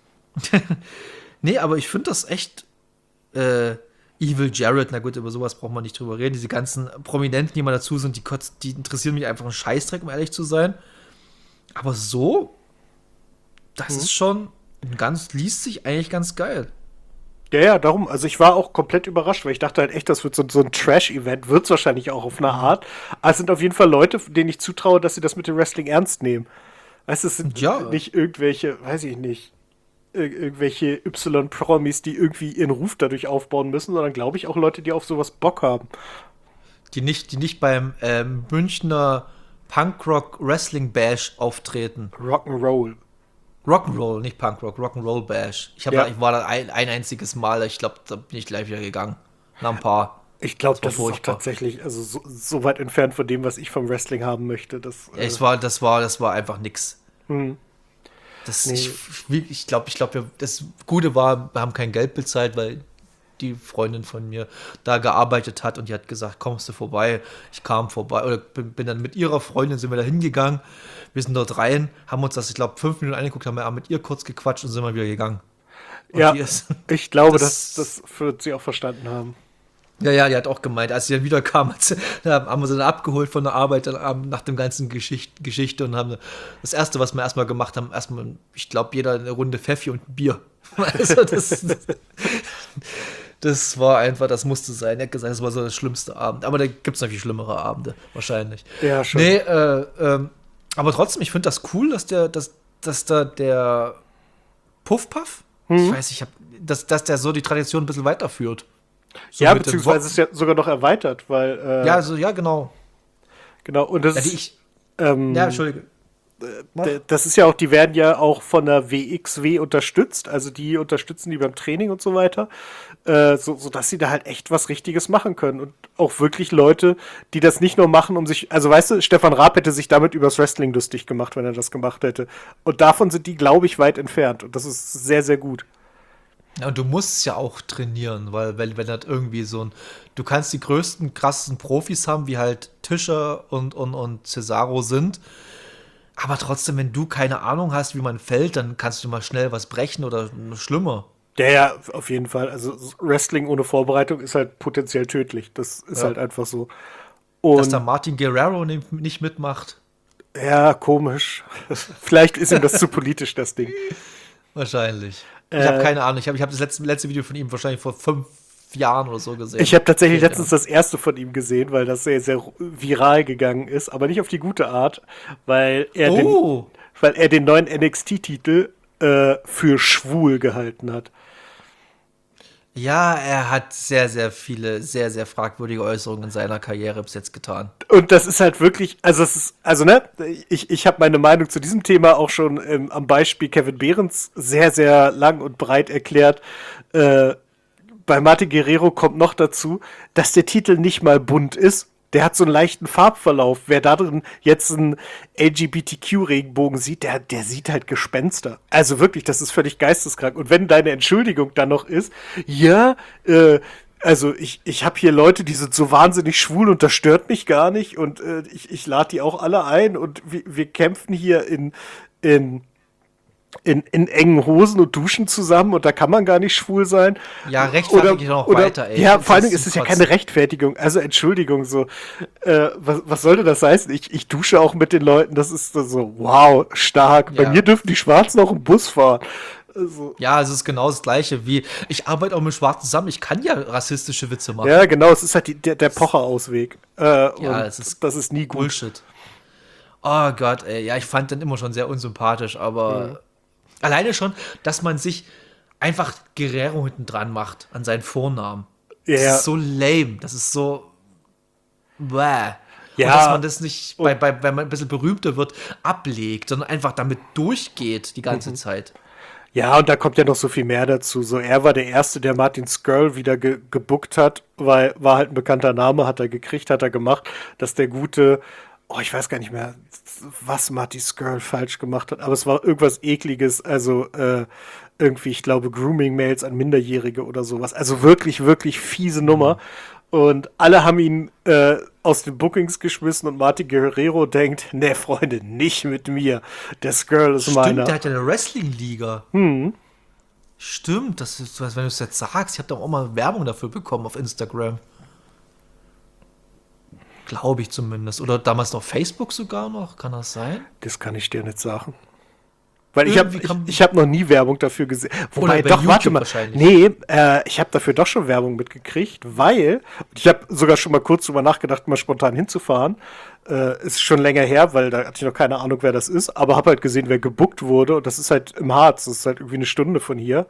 A: Nee, aber ich finde das echt äh, Evil Jared, na gut, über sowas braucht man nicht drüber reden. Diese ganzen Prominenten, die mal dazu sind, die, kotz- die interessieren mich einfach einen Scheißdreck, um ehrlich zu sein. Aber so, das
B: Mhm.
A: ist schon ein ganz, liest sich eigentlich ganz geil.
B: Ja, ja, darum, also ich war auch komplett überrascht, weil ich dachte halt echt, das wird so, so ein Trash-Event, wird es wahrscheinlich auch auf eine Art. Aber es sind auf jeden Fall Leute, denen ich zutraue, dass sie das mit dem Wrestling ernst nehmen. Weißt du, es sind
A: Ja.
B: nicht irgendwelche, weiß ich nicht, ir- irgendwelche Y-Promis, die irgendwie ihren Ruf dadurch aufbauen müssen, sondern glaube ich auch Leute, die auf sowas Bock haben.
A: Die nicht, die nicht beim ähm, Münchner Punkrock Wrestling Bash auftreten.
B: Rock'n'Roll.
A: Rock'n'Roll, nicht Punkrock, Rock'n'Roll Bash. Ich, hab
B: Ja.
A: da, ich war da ein, ein einziges Mal, ich glaube, da bin ich gleich wieder gegangen. Nach ein paar.
B: Ich glaube,
A: Das war
B: das, ist auch
A: furchtbar.
B: tatsächlich also so, so weit entfernt von dem, was ich vom Wrestling haben möchte. Das,
A: Ja, es war, das war, das war einfach nix.
B: hm.
A: Das,
B: Nee.
A: Ich glaube, ich glaube, ich glaub, wir- das Gute war, wir haben kein Geld bezahlt, weil die Freundin von mir da gearbeitet hat und die hat gesagt, kommst du vorbei? Ich kam vorbei oder bin, bin dann mit ihrer Freundin sind wir da hingegangen. Wir sind dort rein, haben uns das, ich glaube, fünf Minuten angeguckt, haben wir mit ihr kurz gequatscht und sind mal wieder gegangen. Und
B: Ja,
A: die ist,
B: ich glaube,
A: das-
B: das, das wird sie auch verstanden haben.
A: ja, ja, die hat auch gemeint, als sie dann wieder kam, hat sie, da haben wir sie dann abgeholt von der Arbeit dann am- nach dem ganzen Geschicht, Geschichte und haben das Erste, was wir erstmal gemacht haben, erstmal, ich glaube, jeder eine Runde Pfeffi und ein Bier. Also das, das, das war einfach, das musste sein. Er hat gesagt, das war so der schlimmste Abend. Aber da gibt es natürlich schlimmere Abende, wahrscheinlich.
B: Ja, schon.
A: Nee, äh, ähm, aber trotzdem, ich finde das cool, dass der, dass, dass da der Puff-Puff,
B: Mhm.
A: ich weiß, ich hab, dass, dass der so die Tradition ein bisschen weiterführt. So
B: Ja,
A: mit den
B: beziehungsweise
A: Wo-
B: ist ja sogar noch erweitert, weil, äh,
A: Ja, also, ja, genau.
B: genau, und das
A: Ja, die
B: ist,
A: ich,
B: ähm,
A: ja, Entschuldige.
B: d- das ist ja auch, die werden ja auch von der W X W unterstützt, also die unterstützen die beim Training und so weiter, äh, so, sodass sie da halt echt was Richtiges machen können und auch wirklich Leute, die das nicht nur machen, um sich, also weißt du, Stefan Raab hätte sich damit übers Wrestling lustig gemacht, wenn er das gemacht hätte. Und davon sind die, glaube ich, weit entfernt und das ist sehr, sehr gut.
A: Ja, und du musst ja auch trainieren, weil wenn, wenn das irgendwie so ein, du kannst die größten, krassesten Profis haben, wie halt Tischer und, und, und Cesaro sind, aber trotzdem, wenn du keine Ahnung hast, wie man fällt, dann kannst du mal schnell was brechen oder schlimmer.
B: Ja, ja, auf jeden Fall. Also Wrestling ohne Vorbereitung ist halt potenziell tödlich. Das ist
A: Ja.
B: halt einfach so.
A: Dass da
B: Und
A: Martin Guerrero ne- nicht mitmacht,
B: ja, komisch. Vielleicht ist ihm das zu politisch, das Ding.
A: wahrscheinlich. Ich
B: Äh,
A: habe keine Ahnung, ich habe ich hab das letzte, letzte Video von ihm wahrscheinlich vor fünf Jahren oder so gesehen.
B: Ich habe tatsächlich
A: Ja.
B: letztens das erste von ihm gesehen, weil das sehr, sehr viral gegangen ist, aber nicht auf die gute Art, weil er,
A: Oh!
B: den, weil er den neuen N X T-Titel äh, für schwul gehalten hat.
A: Ja, er hat sehr, sehr viele, sehr, sehr fragwürdige Äußerungen in seiner Karriere bis jetzt getan.
B: Und das ist halt wirklich, also es ist, also ne, ich, ich habe meine Meinung zu diesem Thema auch schon ähm, am Beispiel Kevin Behrens sehr, sehr lang und breit erklärt. Äh, bei Martin Guerrero kommt noch dazu, dass der Titel nicht mal bunt ist. Der hat so einen leichten Farbverlauf. Wer da drin jetzt einen L G B T Q-Regenbogen sieht, der, der sieht halt Gespenster. Also wirklich, das ist völlig geisteskrank. Und wenn deine Entschuldigung dann noch ist, ja, äh, also ich, ich habe hier Leute, die sind so wahnsinnig schwul und das stört mich gar nicht und äh, ich, ich lade die auch alle ein und wir, wir kämpfen hier in, in in, in engen Hosen und duschen zusammen und da kann man gar nicht schwul sein.
A: Ja, rechtfertige ich noch
B: oder,
A: weiter, ey.
B: Ja,
A: Das
B: vor allen Dingen
A: ist
B: ist es ja
A: Kotzen.
B: keine Rechtfertigung. Also Entschuldigung, so, äh, was, was sollte das heißen? Ich, ich dusche auch mit den Leuten, das ist so, wow, stark. Bei
A: Ja.
B: mir dürfen die Schwarzen auch im Bus fahren. Also,
A: Ja, es ist genau das Gleiche wie, ich arbeite auch mit Schwarzen zusammen, ich kann ja rassistische Witze machen.
B: ja, genau, es ist halt die, der, der Pocher-Ausweg. Äh,
A: Ja,
B: und
A: es ist
B: das ist nie gut.
A: Bullshit. Oh Gott, ey. Ja, ich fand den immer schon sehr unsympathisch, aber
B: Mhm.
A: alleine schon, dass man sich einfach Guerrero hinten dran macht an seinen Vornamen. Das
B: Ja.
A: ist so lame. Das ist so. Bäh.
B: Ja.
A: Und dass man das nicht, bei, bei, wenn man ein bisschen berühmter wird, ablegt, sondern einfach damit durchgeht die ganze
B: Mhm.
A: Zeit.
B: Ja, und da kommt ja noch so viel mehr dazu. So, er war der Erste, der Martin Skrull wieder ge gebuckt hat, weil war halt ein bekannter Name, hat er gekriegt, hat er gemacht, dass der gute, oh, ich weiß gar nicht mehr, was Martin Skrull falsch gemacht hat, aber es war irgendwas Ekliges, also äh, irgendwie, ich glaube, Grooming-Mails an Minderjährige oder sowas. Also wirklich, wirklich fiese Nummer. Und alle haben ihn äh, aus den Bookings geschmissen und Martin Guerrero denkt, ne, Freunde, nicht mit mir. Der Skrull ist
A: Stimmt,
B: meiner.
A: der hat ja eine Wrestling-Liga.
B: Hm.
A: Stimmt, das ist, wenn du es jetzt sagst, ich habe doch auch mal Werbung dafür bekommen auf Instagram. Glaube ich zumindest. Oder damals noch Facebook sogar noch, kann das sein?
B: Das kann ich dir nicht sagen. Weil ich habe
A: Irgendwie
B: ich,
A: kam-
B: ich hab noch nie Werbung dafür gesehen. Wobei,
A: Oder bei
B: doch,
A: YouTube
B: warte mal.
A: wahrscheinlich.
B: Nee, äh, ich habe dafür doch schon Werbung mitgekriegt, weil ich habe sogar schon mal kurz drüber nachgedacht, mal spontan hinzufahren. Äh, ist schon länger her, weil da hatte ich noch keine Ahnung, wer das ist. Aber habe halt gesehen, wer gebuckt wurde. Und das ist halt im Harz. Das ist halt irgendwie eine Stunde von hier.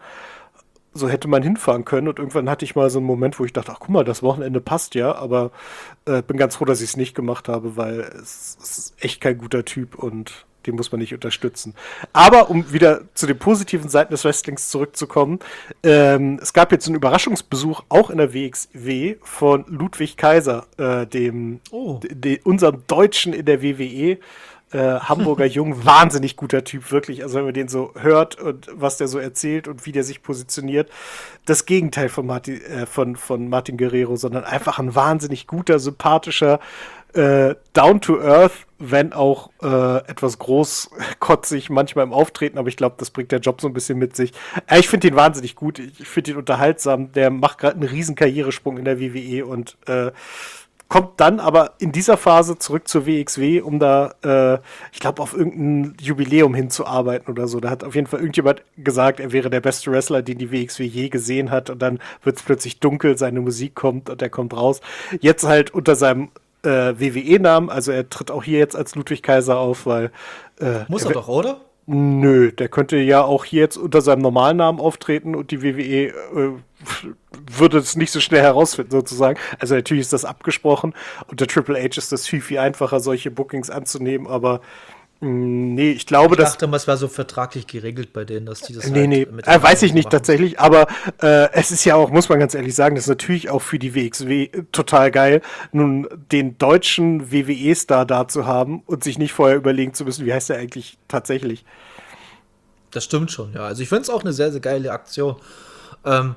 B: So hätte man hinfahren können. Und irgendwann hatte ich mal so einen Moment, wo ich dachte, ach guck mal, das Wochenende passt ja. Aber äh, bin ganz froh, dass ich es nicht gemacht habe, weil es, es ist echt kein guter Typ und den muss man nicht unterstützen. Aber um wieder zu den positiven Seiten des Wrestlings zurückzukommen, ähm, es gab jetzt einen Überraschungsbesuch auch in der W X W von Ludwig Kaiser, äh, dem
A: Oh.
B: de, de, unserem Deutschen in der W W E. Äh, Hamburger Jung, wahnsinnig guter Typ, wirklich. Also wenn man den so hört und was der so erzählt und wie der sich positioniert, das Gegenteil von Martin, äh, von, von Martin Guerrero, sondern einfach ein wahnsinnig guter, sympathischer, äh, down to earth, wenn auch äh, etwas großkotzig manchmal im Auftreten, aber ich glaube, das bringt der Job so ein bisschen mit sich. Äh, ich finde ihn wahnsinnig gut, ich finde ihn unterhaltsam, der macht gerade einen riesen Karrieresprung in der W W E und äh, kommt dann aber in dieser Phase zurück zur W X W, um da, äh, ich glaube, auf irgendein Jubiläum hinzuarbeiten oder so. Da hat auf jeden Fall irgendjemand gesagt, er wäre der beste Wrestler, den die W X W je gesehen hat. Und dann wird es plötzlich dunkel, seine Musik kommt und er kommt raus. Jetzt halt unter seinem äh, W W E-Namen, also er tritt auch hier jetzt als Ludwig Kaiser auf, weil äh,
A: Muss
B: er
A: er doch, oder?
B: Nö, der könnte ja auch hier jetzt unter seinem normalen Namen auftreten und die W W E äh, würde es nicht so schnell herausfinden, sozusagen. Also natürlich ist das abgesprochen und der Triple H ist das viel, viel einfacher, solche Bookings anzunehmen, aber mh, nee, ich glaube,
A: Ich
B: dass.
A: dachte mal, es wäre so vertraglich geregelt bei denen, dass die das
B: Nee,
A: halt
B: nee,
A: mit
B: äh, weiß ich nicht
A: machen.
B: tatsächlich, aber äh, es ist ja auch, muss man ganz ehrlich sagen, das ist natürlich auch für die W X W total geil, nun den deutschen W W E-Star da zu haben und sich nicht vorher überlegen zu müssen, wie heißt der eigentlich tatsächlich.
A: Das stimmt schon, ja. Also ich finde es auch eine sehr, sehr geile Aktion. Ähm,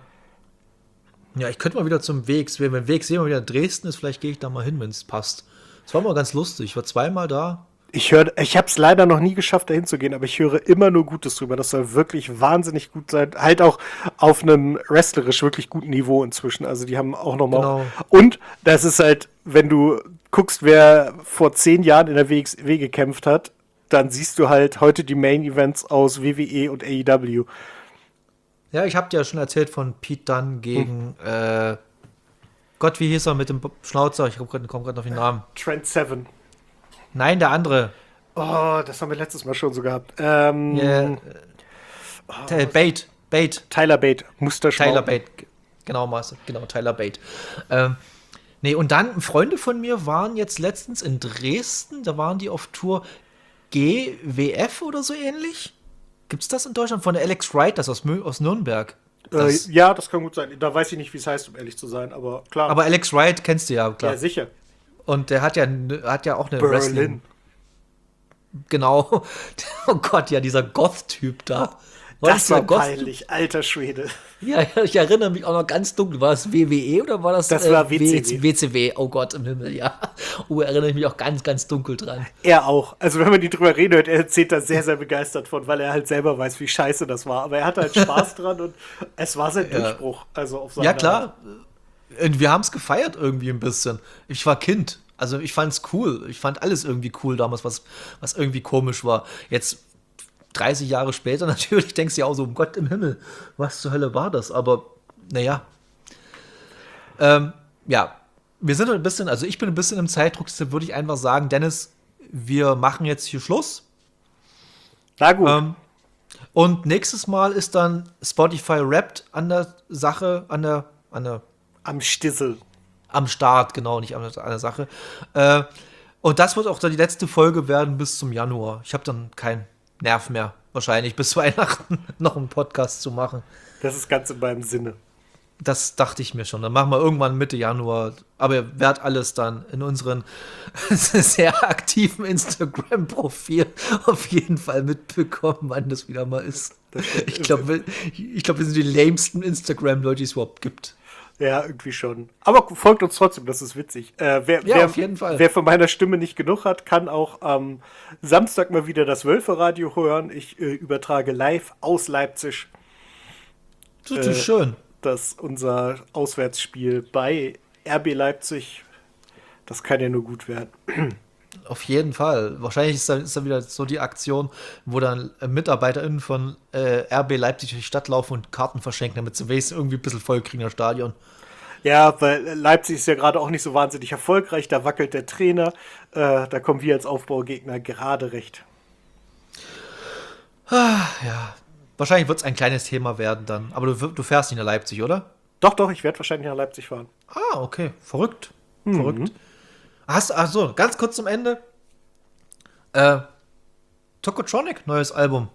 A: ja, ich könnte mal wieder zum W X W, wenn W X W mal wieder in Dresden ist, vielleicht gehe ich da mal hin, wenn es passt. Das war mal ganz lustig. Ich war zweimal da.
B: Ich höre, ich habe es leider noch nie geschafft, dahin zu gehen, aber ich höre immer nur Gutes drüber. Das soll wirklich wahnsinnig gut sein. Halt auch auf einem wrestlerisch wirklich guten Niveau inzwischen. Also die haben auch noch mal.
A: Genau.
B: Und das ist halt, wenn du guckst, wer vor zehn Jahren in der W X W gekämpft hat, dann siehst du halt heute die Main Events aus W W E und A E W.
A: Ja, ich habe dir ja schon erzählt von Pete Dunne gegen äh, Gott, wie hieß er mit dem Schnauzer? Ich komme gerade auf den Namen.
B: Trent Seven.
A: Nein, der andere.
B: Oh, das haben wir letztes Mal schon so gehabt. Ähm,
A: Yeah. Äh, Bate. Bate.
B: Tyler Bate, Musterschwau.
A: Tyler Bate. Genau, Master. Genau, Tyler Bate. Ähm, nee, und dann Freunde von mir waren jetzt letztens in Dresden. Da waren die auf Tour G W F oder so ähnlich. Gibt's das in Deutschland? Von der Alex Wright, das aus, Mö- aus Nürnberg.
B: Äh,
A: Das,
B: ja, das kann gut sein. Da weiß ich nicht, wie es heißt, um ehrlich zu sein, aber klar.
A: aber Alex Wright kennst du ja, klar.
B: ja, sicher.
A: Und der hat ja, hat ja auch eine
B: Berlin.
A: Wrestling. Genau. Oh Gott, ja, dieser Goth-Typ da.
B: Das war peinlich, alter Schwede.
A: Ja, ja, ich erinnere mich auch noch ganz dunkel. War das W W E oder war das,
B: das war W C W?
A: W C W, oh Gott im Himmel, ja. Oh, erinnere ich mich auch ganz, ganz dunkel dran.
B: Er auch. Also wenn man die drüber reden hört, er erzählt da sehr, sehr begeistert von, weil er halt selber weiß, wie scheiße das war. Aber er hatte halt Spaß dran und es war sein
A: ja.
B: Durchbruch. Also auf seine
A: Ja, klar. Art. Wir haben es gefeiert irgendwie ein bisschen. Ich war Kind. Also ich fand es cool. Ich fand alles irgendwie cool damals, was, was irgendwie komisch war. Jetzt dreißig Jahre später natürlich denkst du ja auch so, um Gott im Himmel, was zur Hölle war das? Aber naja. Ähm, ja, wir sind ein bisschen, also ich bin ein bisschen im Zeitdruck, deshalb würde ich einfach sagen, Dennis, wir machen jetzt hier Schluss.
B: Na gut.
A: Ähm, und nächstes Mal ist dann Spotify Wrapped an der Sache, an der, an der
B: am Stissel.
A: Am Start, genau, nicht an der, an der Sache. Äh, und das wird auch dann die letzte Folge werden bis zum Januar. Ich habe dann keinen Nerv mehr, wahrscheinlich bis Weihnachten noch einen Podcast zu machen.
B: Das ist ganz in meinem Sinne.
A: Das dachte ich mir schon. Dann machen wir irgendwann Mitte Januar. Aber ihr werdet alles dann in unseren sehr aktiven Instagram-Profil auf jeden Fall mitbekommen, wann das wieder mal ist. Ich glaube, wir, ich glaub, wir sind die lamesten Instagram-Leute, die es überhaupt gibt.
B: Ja, irgendwie schon. Aber folgt uns trotzdem, das ist witzig. Äh, wer,
A: ja,
B: wer,
A: auf jeden Fall.
B: Wer von meiner Stimme nicht genug hat, kann auch am Samstag mal wieder das Wölfe-Radio hören. Ich äh, übertrage live aus Leipzig.
A: Das ist äh, schön.
B: Das ist unser Auswärtsspiel bei R B Leipzig. Das kann ja nur gut werden.
A: Auf jeden Fall. Wahrscheinlich ist da, ist da wieder so die Aktion, wo dann MitarbeiterInnen von äh, R B Leipzig durch die Stadt laufen und Karten verschenken, damit sie wenigstens irgendwie ein bisschen voll kriegen im Stadion.
B: Ja, weil Leipzig ist ja gerade auch nicht so wahnsinnig erfolgreich. Da wackelt der Trainer. Äh, da kommen wir als Aufbaugegner gerade recht.
A: Ah, ja. Wahrscheinlich wird es ein kleines Thema werden dann. Aber du, du fährst nicht nach Leipzig, oder?
B: Doch, doch, ich werde wahrscheinlich nach Leipzig fahren.
A: Ah, okay. Verrückt.
B: Mhm.
A: Verrückt. Hast, ach so, ganz kurz zum Ende. Äh, Tokotronic, neues Album.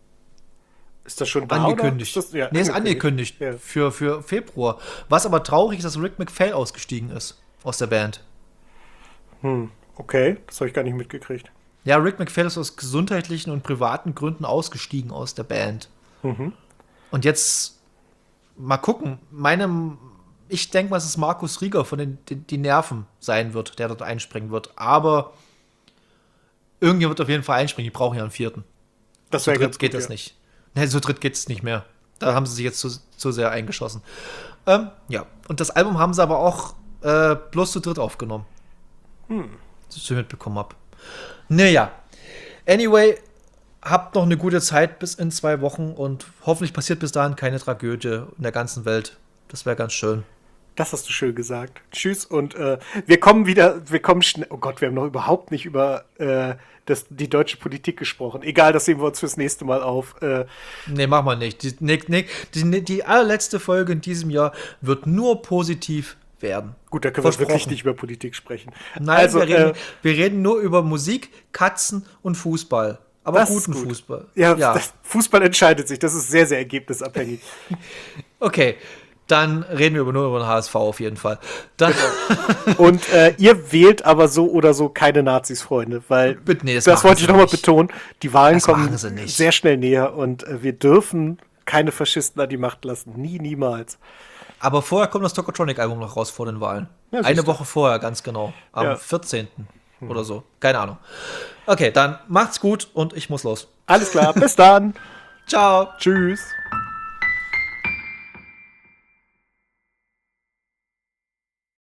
B: Ist das schon da,
A: angekündigt?
B: Ist das, ja,
A: nee, ist angekündigt
B: ja.
A: für, für Februar. Was aber traurig ist, dass Rick McPhail ausgestiegen ist aus der Band.
B: Hm, okay, das habe ich gar nicht mitgekriegt.
A: Ja, Rick McPhail ist aus gesundheitlichen und privaten Gründen ausgestiegen aus der Band.
B: Mhm.
A: Und jetzt mal gucken. Meinem, ich denke mal, dass es Markus Rieger von den die, die Nerven sein wird, der dort einspringen wird. Aber irgendjemand wird auf jeden Fall einspringen. Die brauchen ja einen vierten.
B: Das
A: zu dritt
B: ganz
A: geht
B: gut,
A: das
B: ja.
A: nicht. Ne, so dritt geht es nicht mehr. Da haben sie sich jetzt zu, zu sehr eingeschossen. Ähm, ja, und das Album haben sie aber auch äh, bloß zu dritt aufgenommen.
B: Hm.
A: Das ich mitbekommen habe. Naja. Anyway, habt noch eine gute Zeit bis in zwei Wochen und hoffentlich passiert bis dahin keine Tragödie in der ganzen Welt. Das wäre ganz schön.
B: Das hast du schön gesagt. Tschüss und äh, wir kommen wieder, wir kommen schnell. Oh Gott, wir haben noch überhaupt nicht über äh, das, die deutsche Politik gesprochen. Egal, das sehen wir uns fürs nächste Mal auf. Äh,
A: nee, machen wir nicht. Die, nee, nee, die, die allerletzte Folge in diesem Jahr wird nur positiv werden.
B: Gut, da können wir wirklich nicht über Politik sprechen.
A: Nein,
B: also,
A: wir, reden,
B: äh,
A: wir reden nur über Musik, Katzen und Fußball. Aber
B: das
A: guten
B: ist gut.
A: Fußball.
B: Ja,
A: ja.
B: Das, Fußball entscheidet sich. Das ist sehr, sehr ergebnisabhängig.
A: Okay, dann reden wir über, nur über den H S V auf jeden Fall. Dann
B: genau. Und äh, ihr wählt aber so oder so keine Nazis, Freunde, weil
A: Bitte, nee, das,
B: das wollte ich nochmal
A: nicht.
B: betonen. Die Wahlen
A: Das
B: kommen
A: machen sie nicht.
B: sehr schnell näher und äh, wir dürfen keine Faschisten an die Macht lassen. Nie, niemals.
A: Aber vorher kommt das Tokotronic-Album noch raus vor den Wahlen.
B: Ja,
A: Eine Woche vorher, ganz genau. Am
B: Ja.
A: vierzehnten oder so. Keine Ahnung. Okay, dann macht's gut und ich muss los.
B: Alles klar, bis dann.
A: Ciao.
B: Tschüss.